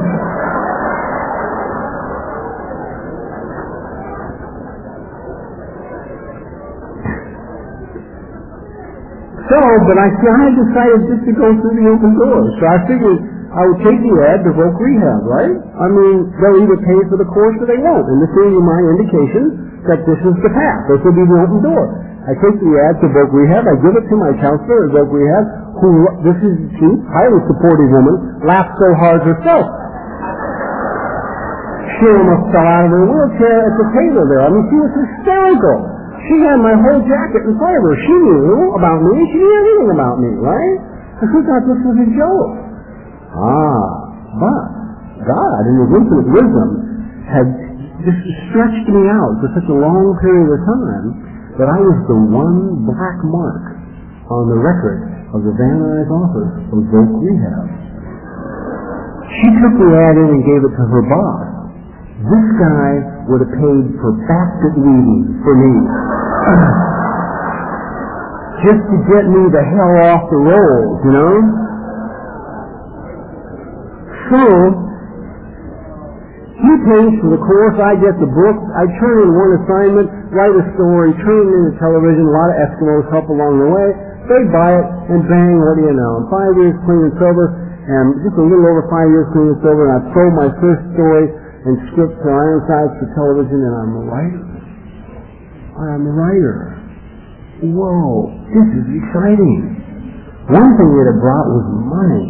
So, but I, see, I had decided just to go through the open doors. So I figured I would take the ad to voc rehab, right? I mean, they'll either pay for the course or they won't. And this is my indication that this is the path. This will be the open door. I take the ad to voc rehab. I give it to my counselor at voc rehab, who, this is the truth, highly supportive woman, laughed so hard herself. She almost fell out of her wheelchair at the table there. I mean, she was hysterical. She had my whole jacket in front of her. She knew about me. She knew everything about me, right? And she thought this was a joke. Ah, but God, in His infinite wisdom, had just stretched me out for such a long period of time that I was the one black mark on the record of the Van Nuys office of voc rehab. She took the ad in and gave it to her boss. This guy would have paid for basket weaving for me. Just to get me the hell off the rolls, you know? So, he pays for the course, I get the book, I turn in one assignment, write a story, turn it into television, a lot of Eskimos help along the way, they buy it, and bang, what do you know? Five years clean and sober, and just a little over five years clean and sober, and I've sold my first story and script to Ironsides for television, and I'm a writer. I'm a writer. Whoa, this is exciting. One thing that it brought was money.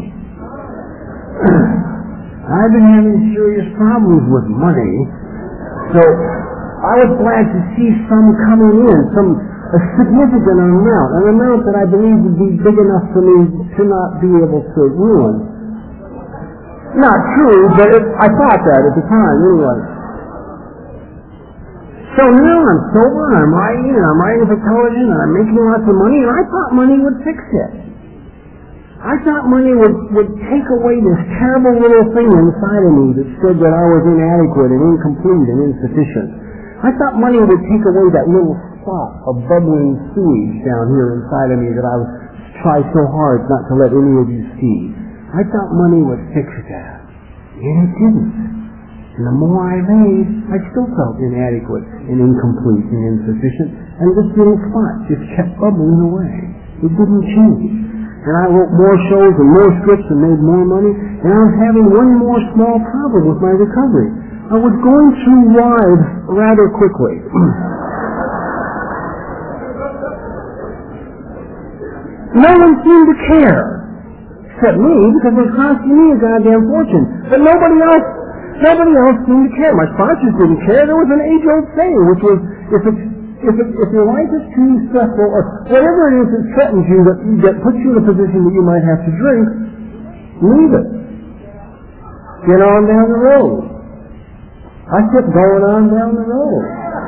I've been having serious problems with money, so I was glad to see some coming in, some a significant amount, an amount that I believe would be big enough for me to not be able to ruin. Not true, but it, I thought that at the time, anyway. So now I'm sober, and I'm writing, and I'm writing for television, and I'm making lots of money, and I thought money would fix it. I thought money would, would take away this terrible little thing inside of me that said that I was inadequate and incomplete and insufficient. I thought money would take away that little spot of bubbling sewage down here inside of me that I was try so hard not to let any of you see. I thought money would fix that, and it didn't. And the more I made, I still felt inadequate and incomplete and insufficient, and this little spot just kept bubbling away. It didn't change. And I wrote more shows and more scripts and made more money, and I was having one more small problem with my recovery. I was going too wide rather quickly. No one seemed to care, except me, because it was costing me a goddamn fortune. But nobody else, nobody else seemed to care. My sponsors didn't care. There was an age-old saying, which was, if it's, if it, if your life is too stressful, or whatever it is that threatens you, that, that puts you in a position that you might have to drink, leave it. Get on down the road. I kept going on down the road.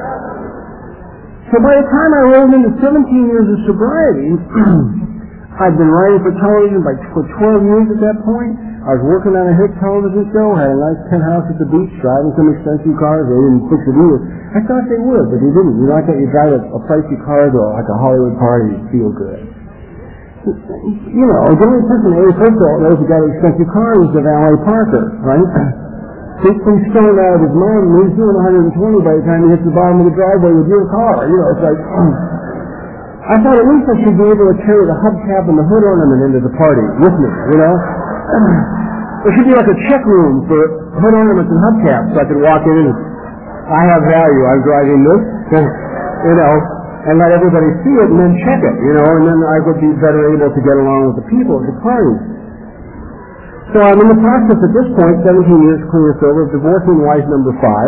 So by the time I rolled into seventeen years of sobriety, I'd been writing for television by, for twelve years at that point. I was working on a hit television show, had a nice penthouse at the beach, driving some expensive cars. They didn't fix it either. I thought they would, but they didn't. You know, I thought you drive a, a pricey car to like a Hollywood party, you'd feel good. You know, the only person that ever first of all knows who got an expensive car was the valet Parker, right? He's been stoned out of his mind, and he's doing one hundred twenty by the time he hits the bottom of the driveway with your car. You know, it's like, um, I thought at least I should be able to carry the hubcap and the hood ornament into the party with me, you know? There should be like a check room for hood ornaments and hubcaps so I could walk in and, I have value, I'm driving this, you know, and let everybody see it and then check it, you know, and then I would be better able to get along with the people at the party. So I'm in the process at this point, seventeen years clean and sober, divorcing wife number five,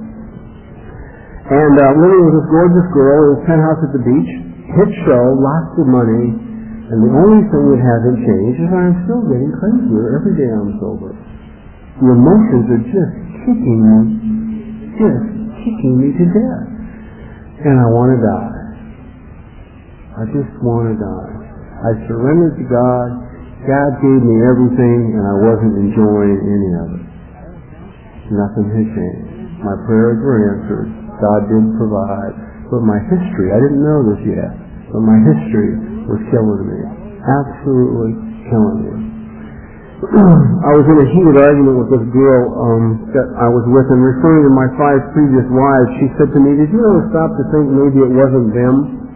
and uh, living with this gorgeous girl in a penthouse at the beach, hit show, lots of money, and the only thing that hasn't changed is I'm still getting crazier every day I'm sober. The emotions are just kicking me, just kicking me to death. And I want to die. I just want to die. I surrendered to God. God gave me everything, and I wasn't enjoying any of it. Nothing has changed. My prayers were answered. God did provide. But my history, I didn't know this yet, but my history was killing me. Absolutely killing me. I was in a heated argument with this girl um, that I was with, and referring to my five previous wives, she said to me, did you ever stop to think maybe it wasn't them?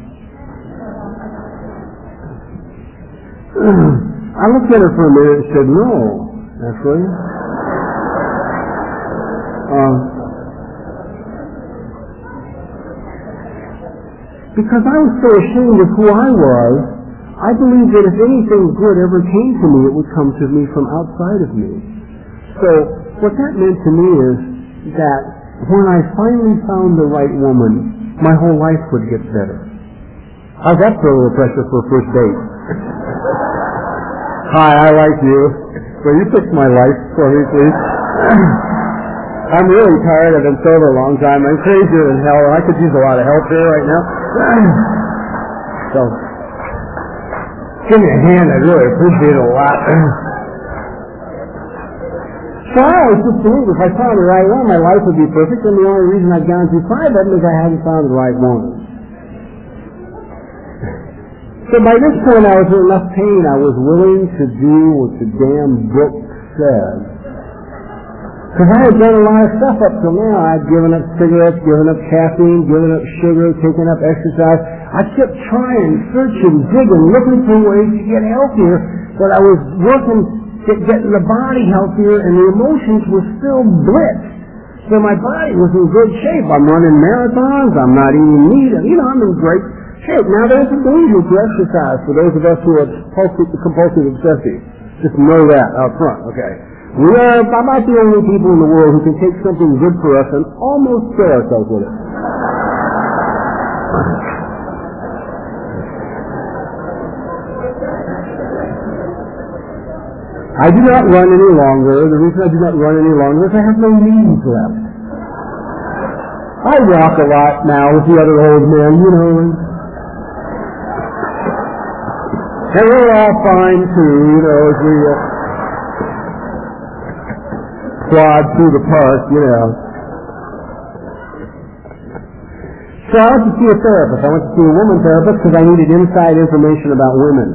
I looked at her for a minute and said, no, actually. Uh, because I was so ashamed of who I was, I believed that if anything good ever came to me, it would come to me from outside of me. So what that meant to me is that when I finally found the right woman, my whole life would get better. How's that for a little pressure for a first date? Hi, I like you. Will you fix my life for me, please? I'm really tired. I've been sober a long time. I'm crazier than hell, and I could use a lot of help here right now. So, give me a hand. I'd really appreciate it a lot. So I always just believed if I found the right one, my life would be perfect, and the only reason I'd gone through five of them is I hadn't found the right one. So by this point I was in enough pain, I was willing to do what the damn book said. Because I had done a lot of stuff up till now. I'd given up cigarettes, given up caffeine, given up sugar, taken up exercise. I kept trying, searching, digging, looking for ways to get healthier, but I was working at getting the body healthier, and the emotions were still blitzed. So my body was in good shape. I'm running marathons, I'm not eating meat, and you know, I'm in great shape. Now there's a danger to exercise for those of us who are compulsive, compulsive obsessive. Just know that up front, okay? We are about the only people in the world who can take something good for us and almost kill ourselves with it. I do not run any longer. The reason I do not run any longer is I have no knees left. I walk a lot now with the other old men, you know. And we're all fine too, you know, as we uh, plod through the park, you know. So I went to see a therapist. I went to see a woman therapist because I needed inside information about women.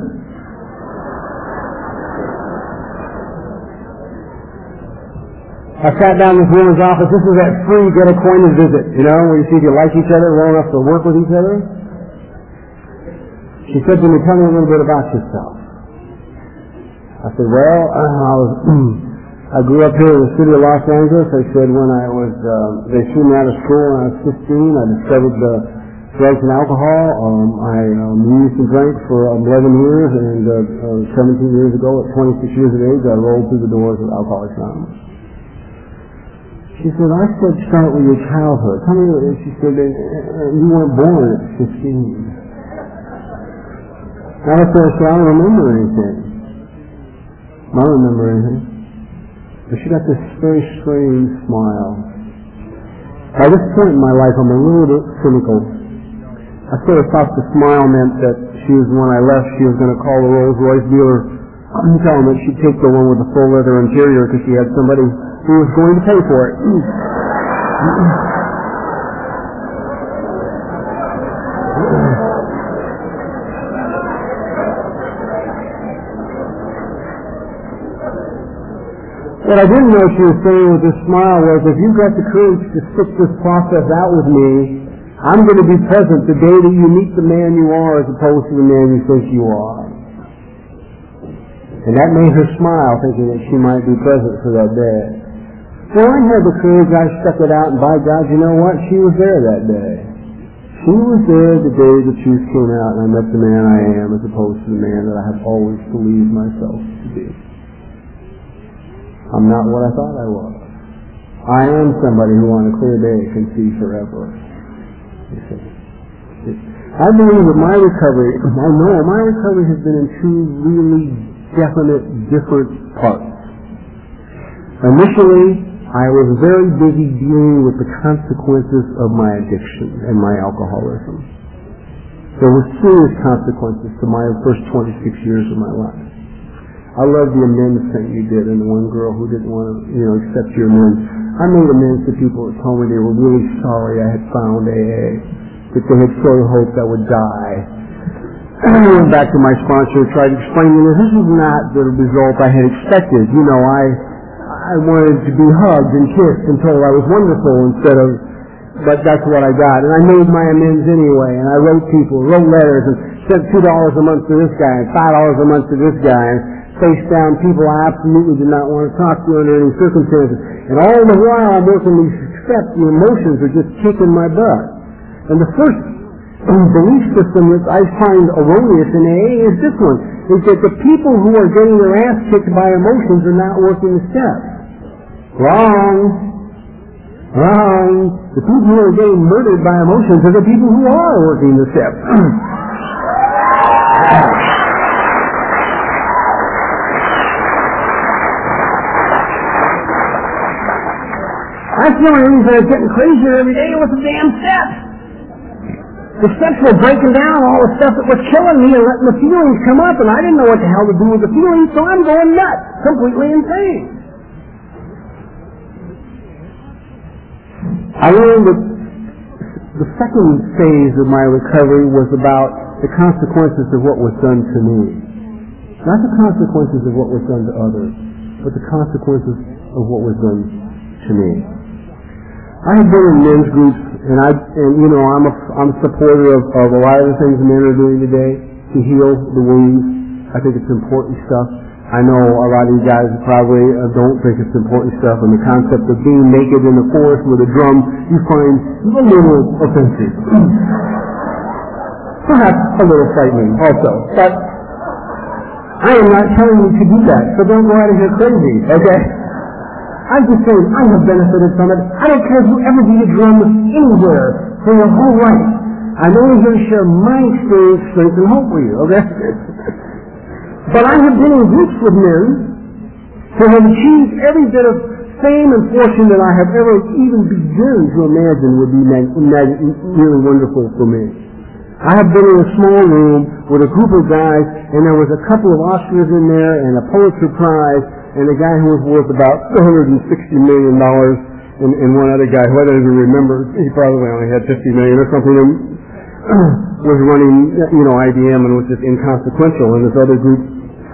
I sat down in this woman's office. This is that free get acquainted visit, you know, where you see if you like each other well enough to work with each other. she said to me, tell me a little bit about yourself. I said, well, I was, I grew up here in the city of Los Angeles. I said when I was, uh, they threw me out of school when I was fifteen. I discovered the drugs and alcohol. Um, I um, used and drank for eleven years, and uh, uh, seventeen years ago, at twenty-six years of age, I rolled through the doors of Alcoholics Anonymous. She said, I said, start with your childhood. Tell me, she said, you weren't born at fifteen. Now, of course, I don't remember anything. I don't remember anything. But she got this very strange smile. By this point in my life, I'm a little bit cynical. I sort of thought the smile meant that she was, when I left, she was going to call the Rolls Royce dealer and tell him that she'd take the one with the full leather interior because she had somebody who was going to pay for it. What I didn't know she was saying with this smile was, if you've got the courage to stick this process out with me, I'm going to be present the day that you meet the man you are as opposed to the man you think you are. And that made her smile, thinking that she might be present for that day. Well, I had the courage, I stuck it out, and by God, you know what? She was there that day. She was there the day the truth came out, and I met the man I am as opposed to the man that I have always believed myself to be. I'm not what I thought I was. I am somebody who on a clear day can see forever. You see. I believe that my recovery, I know my recovery has been in two really definite, different parts. Initially, I was very busy dealing with the consequences of my addiction and my alcoholism. There were serious consequences to my first twenty-six years of my life. I love the amends thing you did, and the one girl who didn't want to, you know, accept your amends. I made amends to people that told me they were really sorry I had found A A, that they had sort of hoped I would die. I went back to my sponsor and tried to explain to them, this was not the result I had expected. You know, I I wanted to be hugged and kissed and told I was wonderful instead of, but that's what I got. And I made my amends anyway, and I wrote people, wrote letters, and sent two dollars a month to this guy, and five dollars a month to this guy, and face down people I absolutely did not want to talk to under any circumstances. And all the while I'm working these steps, the emotions are just kicking my butt. And the first belief system that I find erroneous in A A is this one, is that the people who are getting their ass kicked by emotions are not working the steps. Wrong. Wrong. The people who are getting murdered by emotions are the people who are working the steps. That's the only reason I was getting crazier every day was the damn steps. The steps were breaking down all the stuff that was killing me and letting the feelings come up, and I didn't know what the hell to do with the feelings, so I'm going nuts, completely insane. I learned that the second phase of my recovery was about the consequences of what was done to me. Not the consequences of what was done to others, but the consequences of what was done to me. I have been in men's groups, and I, and you know, I'm a, I'm a supporter of, of a lot of the things men are doing today to heal the wounds. I think it's important stuff. I know a lot of you guys probably uh, don't think it's important stuff, and the concept of being naked in the forest with a drum you find a little offensive. Perhaps a little frightening also. But I am not telling you to do that, so don't go out of here crazy, okay? I'm just saying, I have benefited from it. I don't care if you ever beat a drum anywhere for your whole life. I'm only here to share my experience, strength, and hope with you, okay? But I have been in groups with men who have achieved every bit of fame and fortune that I have ever even begun to imagine would be mag- mag- really wonderful for me. I have been in a small room with a group of guys, and there was a couple of Oscars in there and a Pulitzer Prize, and a guy who was worth about one hundred sixty million dollars, and, and one other guy who I don't even remember, he probably only had fifty million dollars or something, and was running, you know, I B M and was just inconsequential in this other group.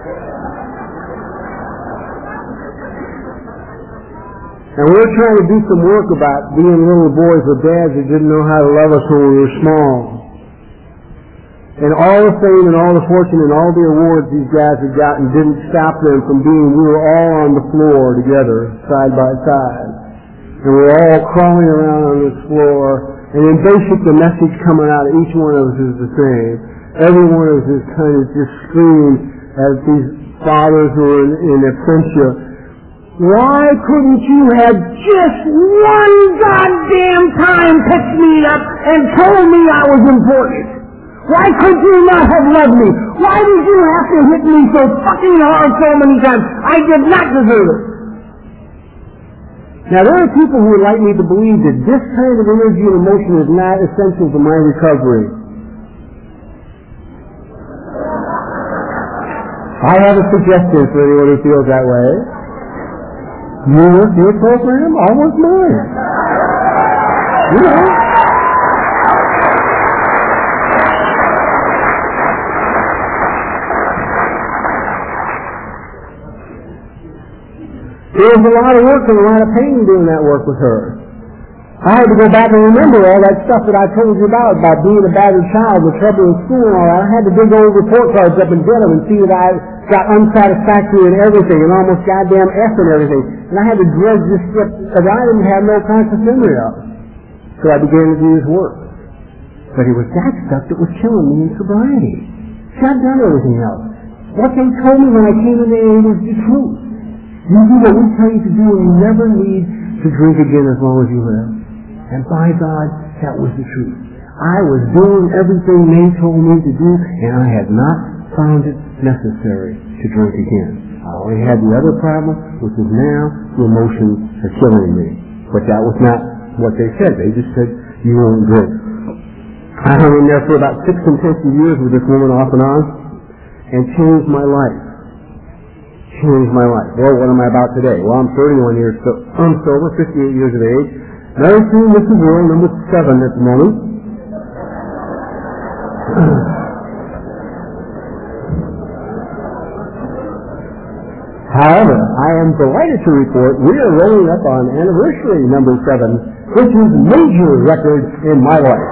And we were trying to do some work about being little boys with dads that didn't know how to love us when we were small. And all the fame and all the fortune and all the awards these guys had gotten didn't stop them from being, we were all on the floor together, side by side. And we were all crawling around on this floor. And in basic, the message coming out of each one of us is the same. Every one of us is kind of just screaming at these fathers who are in, in their friendship. Why couldn't you have just one goddamn time picked me up and told me I was important? Why could you not have loved me? Why did you have to hit me so fucking hard so many times? I did not deserve it. Now, there are people who would like me to believe that this kind of energy and emotion is not essential to my recovery. I have a suggestion for anyone who feels that way. You work your program, I'll work mine. You know. There was a lot of work and a lot of pain doing that work with her. I had to go back and remember all that stuff that I told you about, about being a battered child with trouble in school and all that. I had to dig old report cards up and get them and see that I got unsatisfactory in everything and almost goddamn F in everything. And I had to dredge this stuff that I didn't have no conscious memory of. So I began to do his work. But it was that stuff that was killing me in sobriety. See, I've done everything else. What they told me when I came in there was the truth. You do what we tell you to do and you never need to drink again as long as you live. And by God, that was the truth. I was doing everything they told me to do, and I had not found it necessary to drink again. I only had the other problem, which is now the emotions are killing me. But that was not what they said. They just said, you won't drink. I hung in there for about six intensive years with this woman off and on, and changed my life. Changed my life. Well, what am I about today? Well, I'm thirty-one years so I'm sober, fifty-eight years of age. Married to Missus World, number seven at the moment. However, I am delighted to report we are rolling up on anniversary number seven, which is a major record in my life.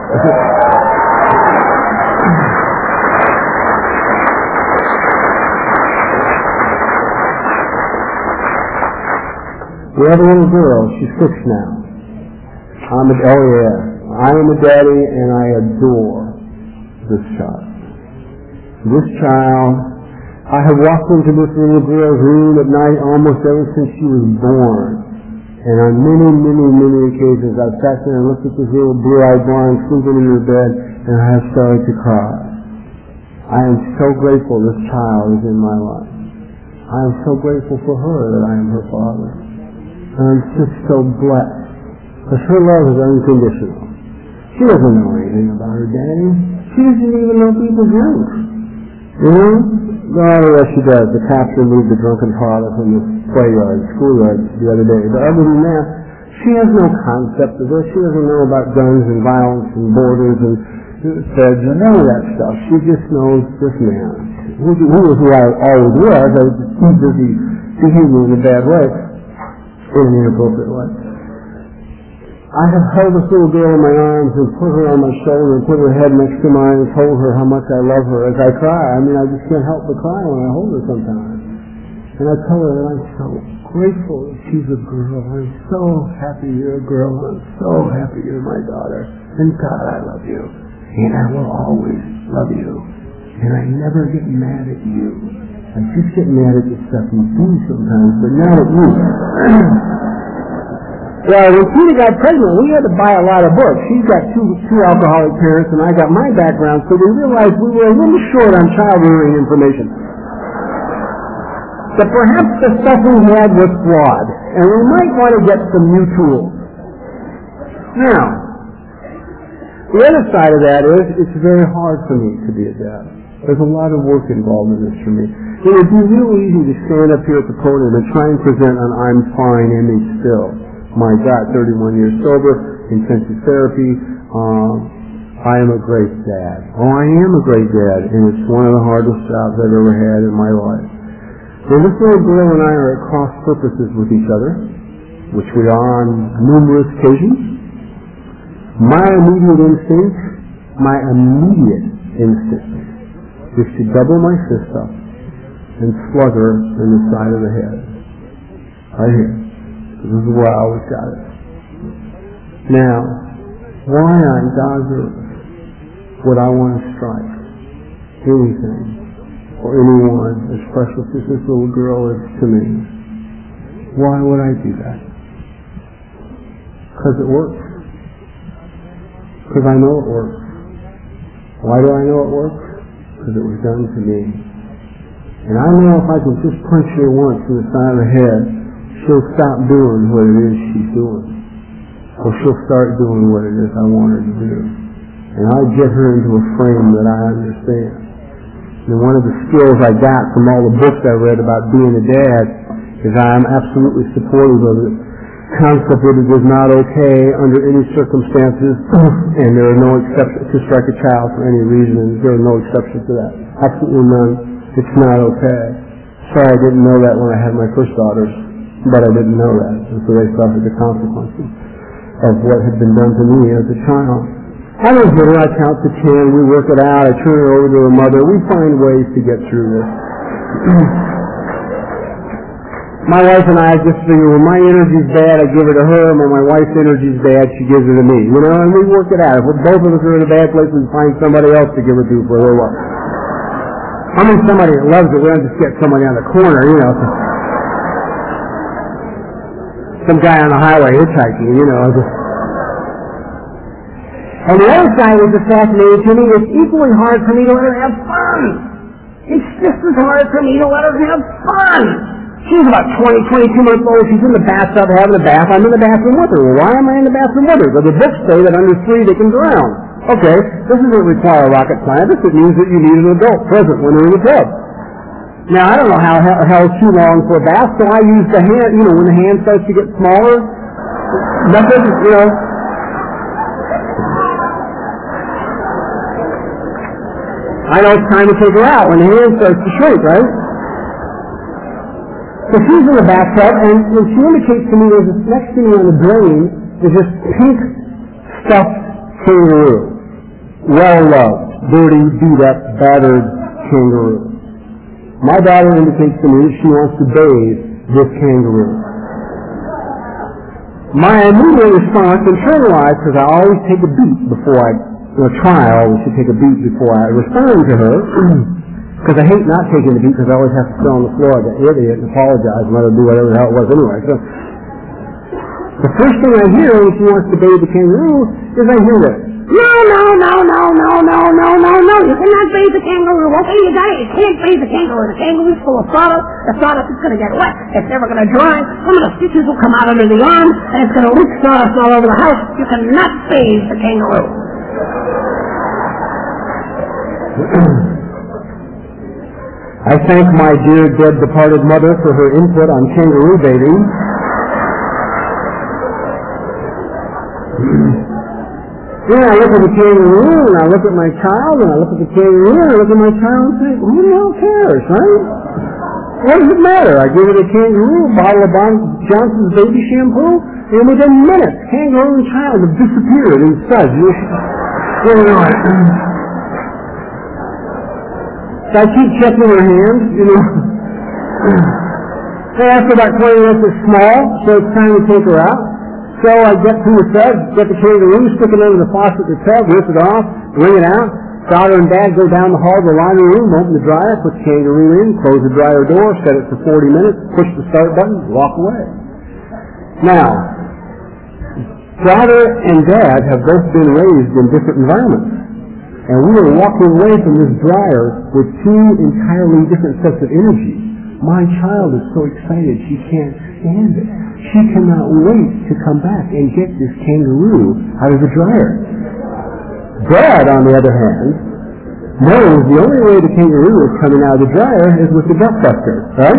We have a little girl. She's six now. I'm a, oh yeah, I am a daddy and I adore this child. This child, I have walked into this little girl's room at night almost ever since she was born. And on many, many, many occasions I've sat there and looked at this little blue-eyed blonde sleeping in her bed and I have started to cry. I am so grateful this child is in my life. I am so grateful for her that I am her father. I'm just so blessed. Because her love is unconditional. She doesn't know anything about her daddy. She doesn't even know people drink. You know? Oh, yes, she does. The captain moved the drunken father from the play yard, schoolyard the other day. But other than that, she has no concept of this. She doesn't know about guns and violence and borders and feds and none of that stuff. She just knows this man. Who, who was who I always was. I was too busy behaving in a bad way. In an inappropriate way. I have held this little girl in my arms and put her on my shoulder and put her head next to mine and told her how much I love her as I cry. I mean, I just can't help but cry when I hold her sometimes. And I tell her that I'm so grateful that she's a girl. I'm so happy you're a girl. I'm so happy you're my daughter. And God, I love you. And I will always love you. And I never get mad at you. I just get mad at the stuff you do sometimes, but not at you. Well, when Tina got pregnant, we had to buy a lot of books. She's got two two alcoholic parents, and I got my background, so we realized we were a little short on child rearing information. But perhaps the stuff we had was flawed, and we might want to get some new tools. Now, the other side of that is, it's very hard for me to be a dad. There's a lot of work involved in this for me. It would be real easy to stand up here at the podium and try and present an I'm fine image still. My God, thirty-one years sober, intensive therapy, um, I am a great dad. Oh, I am a great dad, and it's one of the hardest jobs I've ever had in my life. And this little girl and I are at cross purposes with each other, which we are on numerous occasions. My immediate instinct, my immediate instinct is to double my fist up and slug her in the side of the head. Right here. This is where I always got it. Now, why on God's earth would I want to strike anything or anyone as precious as this little girl is to me? Why would I do that? Because it works. Because I know it works. Why do I know it works? Because it was done to me. And I know if I can just punch her once in the side of the head, she'll stop doing what it is she's doing. Or she'll start doing what it is I want her to do. And I get her into a frame that I understand. And one of the skills I got from all the books I read about being a dad is I'm absolutely supportive of the concept that it is not okay under any circumstances, and there are no exceptions to strike a child for any reason, and there are no exceptions to that. Absolutely none. It's not okay. Sorry I didn't know that when I had my first daughters, but I didn't know that, and so they suffered the consequences of what had been done to me as a child. I was little, I count to ten, we work it out, I turn her over to her mother, we find ways to get through this. My wife and I just figure when my energy's bad, I give it to her, and when my wife's energy's bad, she gives it to me. You know, and we work it out. If both of us are in a bad place, we find somebody else to give it to for a little while. I mean, somebody that loves it, we don't just get somebody on the corner, you know. Some guy on the highway hitchhiking, you know. On the other side, which is fascinating to me, it's equally hard for me to let her have fun. It's just as hard for me to let her have fun. She's about twenty, twenty-two months old. She's in the bathtub having a bath. I'm in the bathroom with her. Well, why am I in the bathroom with her? Because the books say that under three they can drown. Okay, this doesn't require rocket science. It means that you need an adult present when you're in the tub. Now, I don't know how hell too long for a bath, so I use the hand, you know, when the hand starts to get smaller, nothing, you know. I know it's time to take her out when the hand starts to shrink, right? So she's in the bathtub, and when she indicates to me there's this next to me on the drain, there's this pink stuffed kangaroo. Well-loved, dirty, beat-up, battered kangaroo. My daughter indicates to me that she wants to bathe this kangaroo. My immediate response, internalized, because I always take a beat before I, you know, try I always to take a beat before I respond to her, because I hate not taking the beat because I always have to sit on the floor like an idiot and apologize and let her do whatever the hell it was anyway. So the first thing I hear when she wants to bathe the kangaroo is I hear this. No, no, no, no, no, no, no, no, no. You cannot bathe the kangaroo. Okay, you got it. You can't bathe the kangaroo. The kangaroo's full of sawdust. The sawdust is going to get wet. It's never going to dry. Some of the stitches will come out under the arm, and it's going to leak sawdust all over the house. You cannot bathe the kangaroo. I thank my dear dead departed mother for her input on kangaroo bathing. Then I look at the kangaroo, and I look at my child, and I look at the kangaroo, and I look at my child and think, who the hell cares, right? What does it matter? I give it a kangaroo, a bottle of Bon Johnson's baby shampoo, and within minutes, kangaroo and child have disappeared in suds. You know, so I keep checking her hands, you know. And after about twenty minutes, it's small, so it's time to take her out. So I get to the tub, get the kangaroo, stick it under the faucet of the tub, rinse it off, wring it out. Daughter and Dad go down the hall to the laundry room, open the dryer, put the kangaroo in, close the dryer door, set it for forty minutes, push the start button, walk away. Now, Daughter and Dad have both been raised in different environments. And we are walking away from this dryer with two entirely different sets of energy. My child is so excited she can't stand it. She cannot wait to come back and get this kangaroo out of the dryer. Dad, on the other hand, knows the only way the kangaroo is coming out of the dryer is with the dustbuster, right?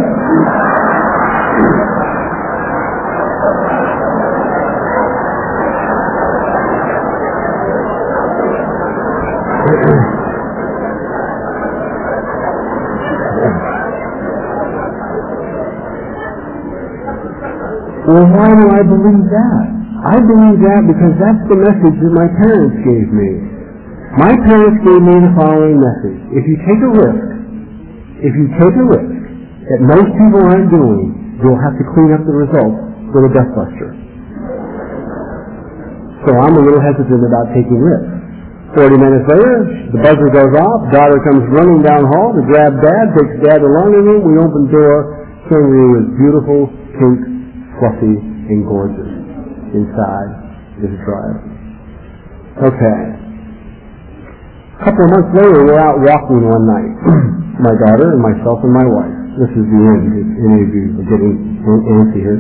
Well, why do I believe that? I believe that because that's the message that my parents gave me. My parents gave me the following message. If you take a risk, if you take a risk that most people aren't doing, you'll have to clean up the results with a dustbuster. So I'm a little hesitant about taking risks. Forty minutes later, the buzzer goes off, daughter comes running down hall to grab dad, takes dad to the laundry room, we open the door, Kangaroo is beautiful, pink, fluffy, and gorgeous. Inside is a dryer. Okay. A couple of months later, we're out walking one night. My daughter and myself and my wife. This is the end, if any of you are getting antsy here.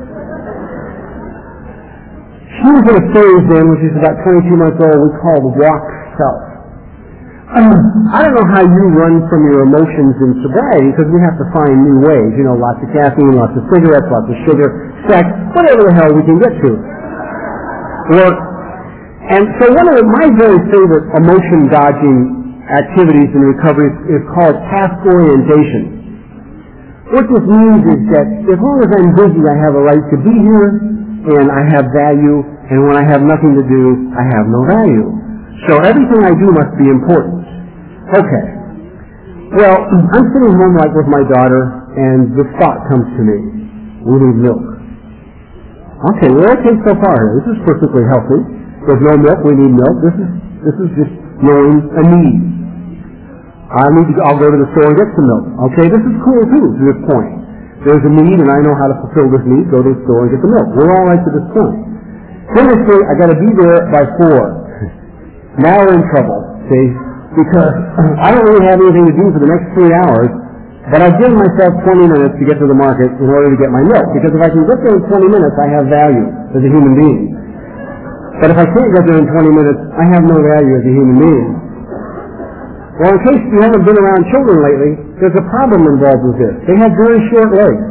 She was in a phase then when she's about twenty-two months old we call the walk self. Um, I don't know how you run from your emotions in sobriety because we have to find new ways. You know, lots of caffeine, lots of cigarettes, lots of sugar, sex, whatever the hell we can get to. Work. And so one of the, my very favorite emotion dodging activities in recovery is called task orientation. What this means is that as long as I'm busy, I have a right to be here, and I have value, and when I have nothing to do, I have no value. So everything I do must be important. Okay. Well, I'm sitting home like with my daughter, and this thought comes to me. We need milk. Okay, we're okay so far here. This is perfectly healthy. There's no milk, we need milk. This is this is just knowing a need. I need to, I'll go to the store and get some milk. Okay, this is cool too to this point. There's a need and I know how to fulfill this need, go to the store and get the milk. We're all right to this point. Then they say, I gotta be there by four. Now we're in trouble, see? Because I don't really have anything to do for the next three hours, but I've given myself twenty minutes to get to the market in order to get my milk. Because if I can get there in twenty minutes, I have value as a human being. But if I can't get there in twenty minutes, I have no value as a human being. Well, in case you haven't been around children lately, there's a problem involved with this. They have very short legs.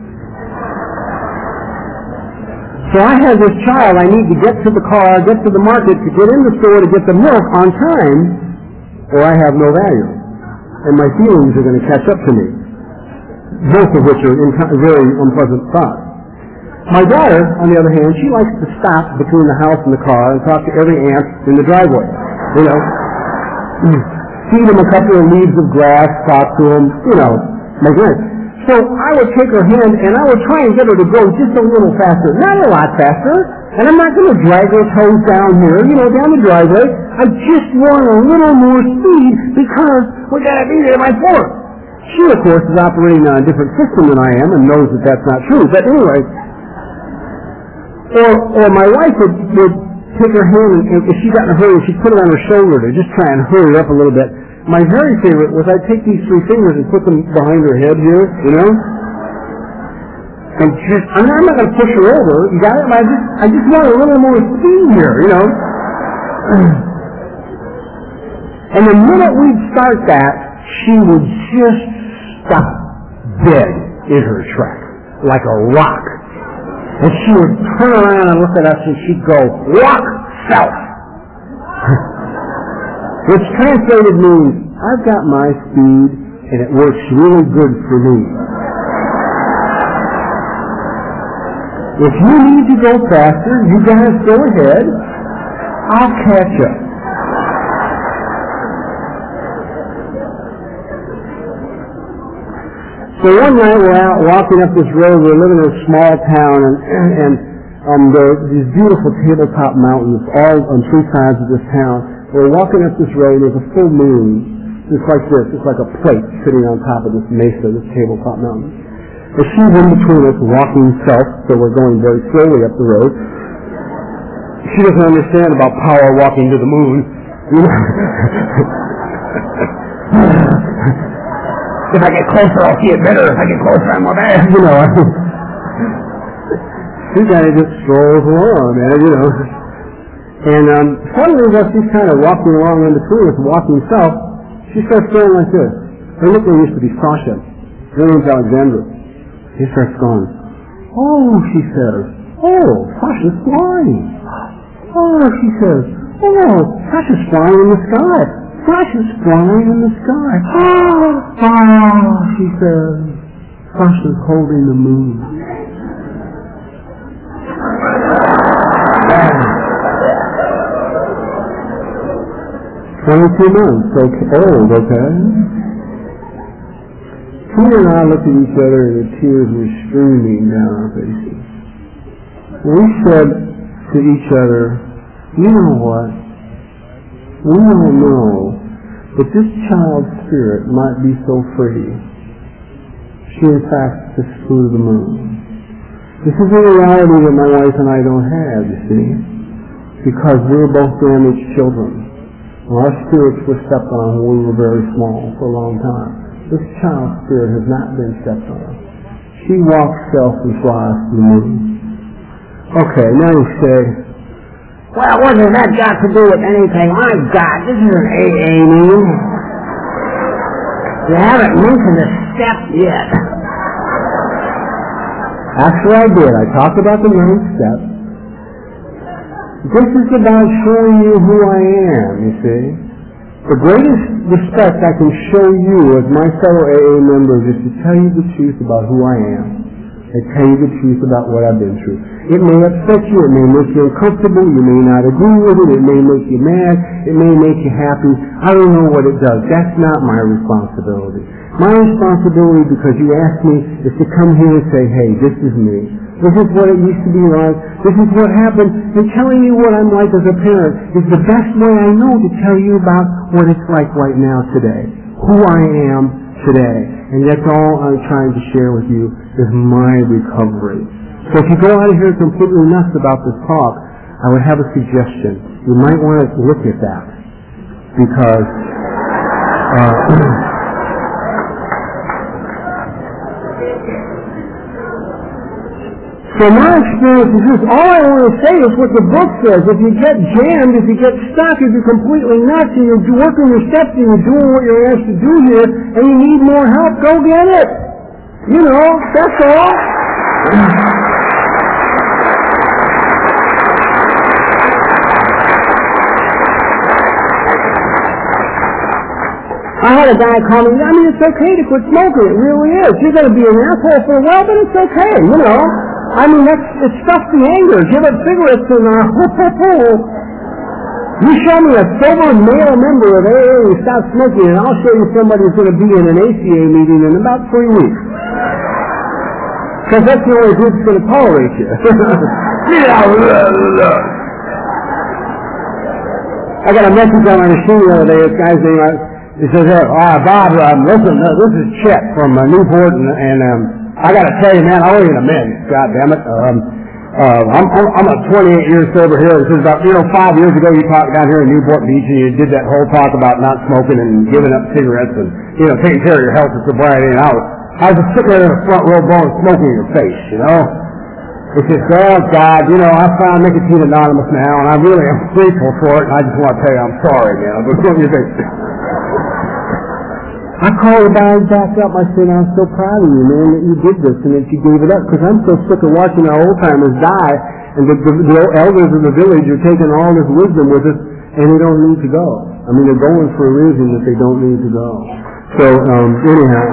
So I have this child, I need to get to the car, get to the market, to get in the store to get the milk on time, or I have no value. And my feelings are going to catch up to me. Both of which are in very unpleasant thoughts. My daughter, on the other hand, she likes to stop between the house and the car and talk to every ant in the driveway. You know, feed them a couple of leaves of grass, talk to them, you know, make it. So I would take her hand and I would try and get her to go just a little faster, not a lot faster, and I'm not going to drag her toes down here, you know, down the driveway. I just want a little more speed because we got to be there by four. She, of course, is operating on a different system than I am and knows that that's not true. But anyway, or or my wife would, would take her hand and if she got in a hurry, she'd put it on her shoulder to just try and hurry up a little bit. My very favorite was I'd take these three fingers and put them behind her head here, you know? And just, I'm not, I'm not going to push her over, you got it? But I just, I just want a little more speed here, you know? And the minute we'd start that, she would just stop dead in her track, like a rock. And she would turn around and look at us and she'd go, walk south. Which translated means, I've got my speed and it works really good for me. If you need to go faster, you guys go ahead. I'll catch up. So one night we're out walking up this road. We're living in a small town, and, and, and um, there are these beautiful tabletop mountains all on three sides of this town. We're walking up this road. There's a full moon. It's like this. It's like a plate sitting on top of this mesa, this tabletop mountain. And she's in between us, walking south, so we're going very slowly up the road. She doesn't understand about power walking to the moon. If I get closer, I'll see it better. If I get closer, I'm more bad. You know, she kind of just strolls along, man, you know. And um, suddenly, while she's kind of walking along in between us, walking south, she starts going like this. Her nickname used to be Sasha. Her name's Alexandra. She starts going, oh, she says, oh, Sasha's flying. Oh, she says, oh, Sasha's flying in the sky. Sasha's flying in the sky. Oh, oh, she says, Sasha's holding the moon. twenty-two months, okay, old, okay? Tina and I looked at each other and the tears were streaming down our faces. We said to each other, you know what? We don't know, but this child's spirit might be so free. She in fact just flew to the moon. This is a reality that my wife and I don't have, you see, because we're both damaged children. Our spirits were stepped on when we were very small for a long time. This child's spirit has not been stepped on. She walks self and flies to the moon. Okay, now you say, well, what has that got to do with anything? My God, this is an A A meeting. You haven't mentioned a step yet. Actually, I did. I talked about the ninth step. This is about showing you who I am, you see. The greatest respect I can show you as my fellow A A members is to tell you the truth about who I am. I tell you the truth about what I've been through. It may upset you, it may make you uncomfortable, you may not agree with it, it may make you mad, it may make you happy. I don't know what it does. That's not my responsibility. My responsibility, because you asked me, is to come here and say, hey, this is me. This is what it used to be like. This is what happened. And telling you what I'm like as a parent is the best way I know to tell you about what it's like right now today. Who I am today. And that's all I'm trying to share with you is my recovery. So if you go out of here completely nuts about this talk, I would have a suggestion. You might want to look at that. Because uh, so my experience is this. All I want to say is what the book says. If you get jammed, if you get stuck, if you're completely nuts, and you're working your steps, and you're doing what you're asked to do here, and you need more help, go get it. You know, that's all. I had a guy call me, I mean, it's okay to quit smoking. It really is. You're going to be an asshole for a while, but it's okay, you know. I mean, that's, it stuffs the anger. Give up cigarettes and, uh, ho, ho, ho. You show me a sober male member of A A who stops smoking, and I'll show you somebody who's going to be in an A C A meeting in about three weeks. Because that's the only group that's going to tolerate you. I got a message on my machine the other day. This guy's name, uh, he says, ah, Bob, um, listen, uh, this is Chet from uh, Newport, and, and um, I got to tell you, man, I owe you an amends. God damn it. Um, uh, I'm, I'm, I'm a twenty-eight years sober here. This is about, you know, five years ago you talked down here in Newport Beach, and you did that whole talk about not smoking and giving up cigarettes and, you know, taking care of your health and sobriety. And I was, I was just sitting there in the front row blowing smoke in your face, you know. He says, oh, God, you know, I found Nicotine Anonymous now, and I really am grateful for it, and I just want to tell you I'm sorry, man. I'm just what you think. I called the guy back up. I said, I'm so proud of you, man, that you did this and that you gave it up, because I'm so sick of watching our old-timers die, and the, the, the elders of the village are taking all this wisdom with us, and they don't need to go. I mean, they're going for a reason that they don't need to go. So, um, anyhow.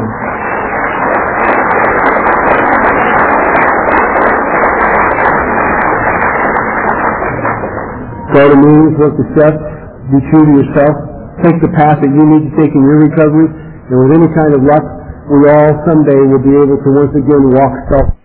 Go to meetings, work the steps, be true to yourself, take the path that you need to take in your recovery, and with any kind of luck, we all someday will be able to once again walk self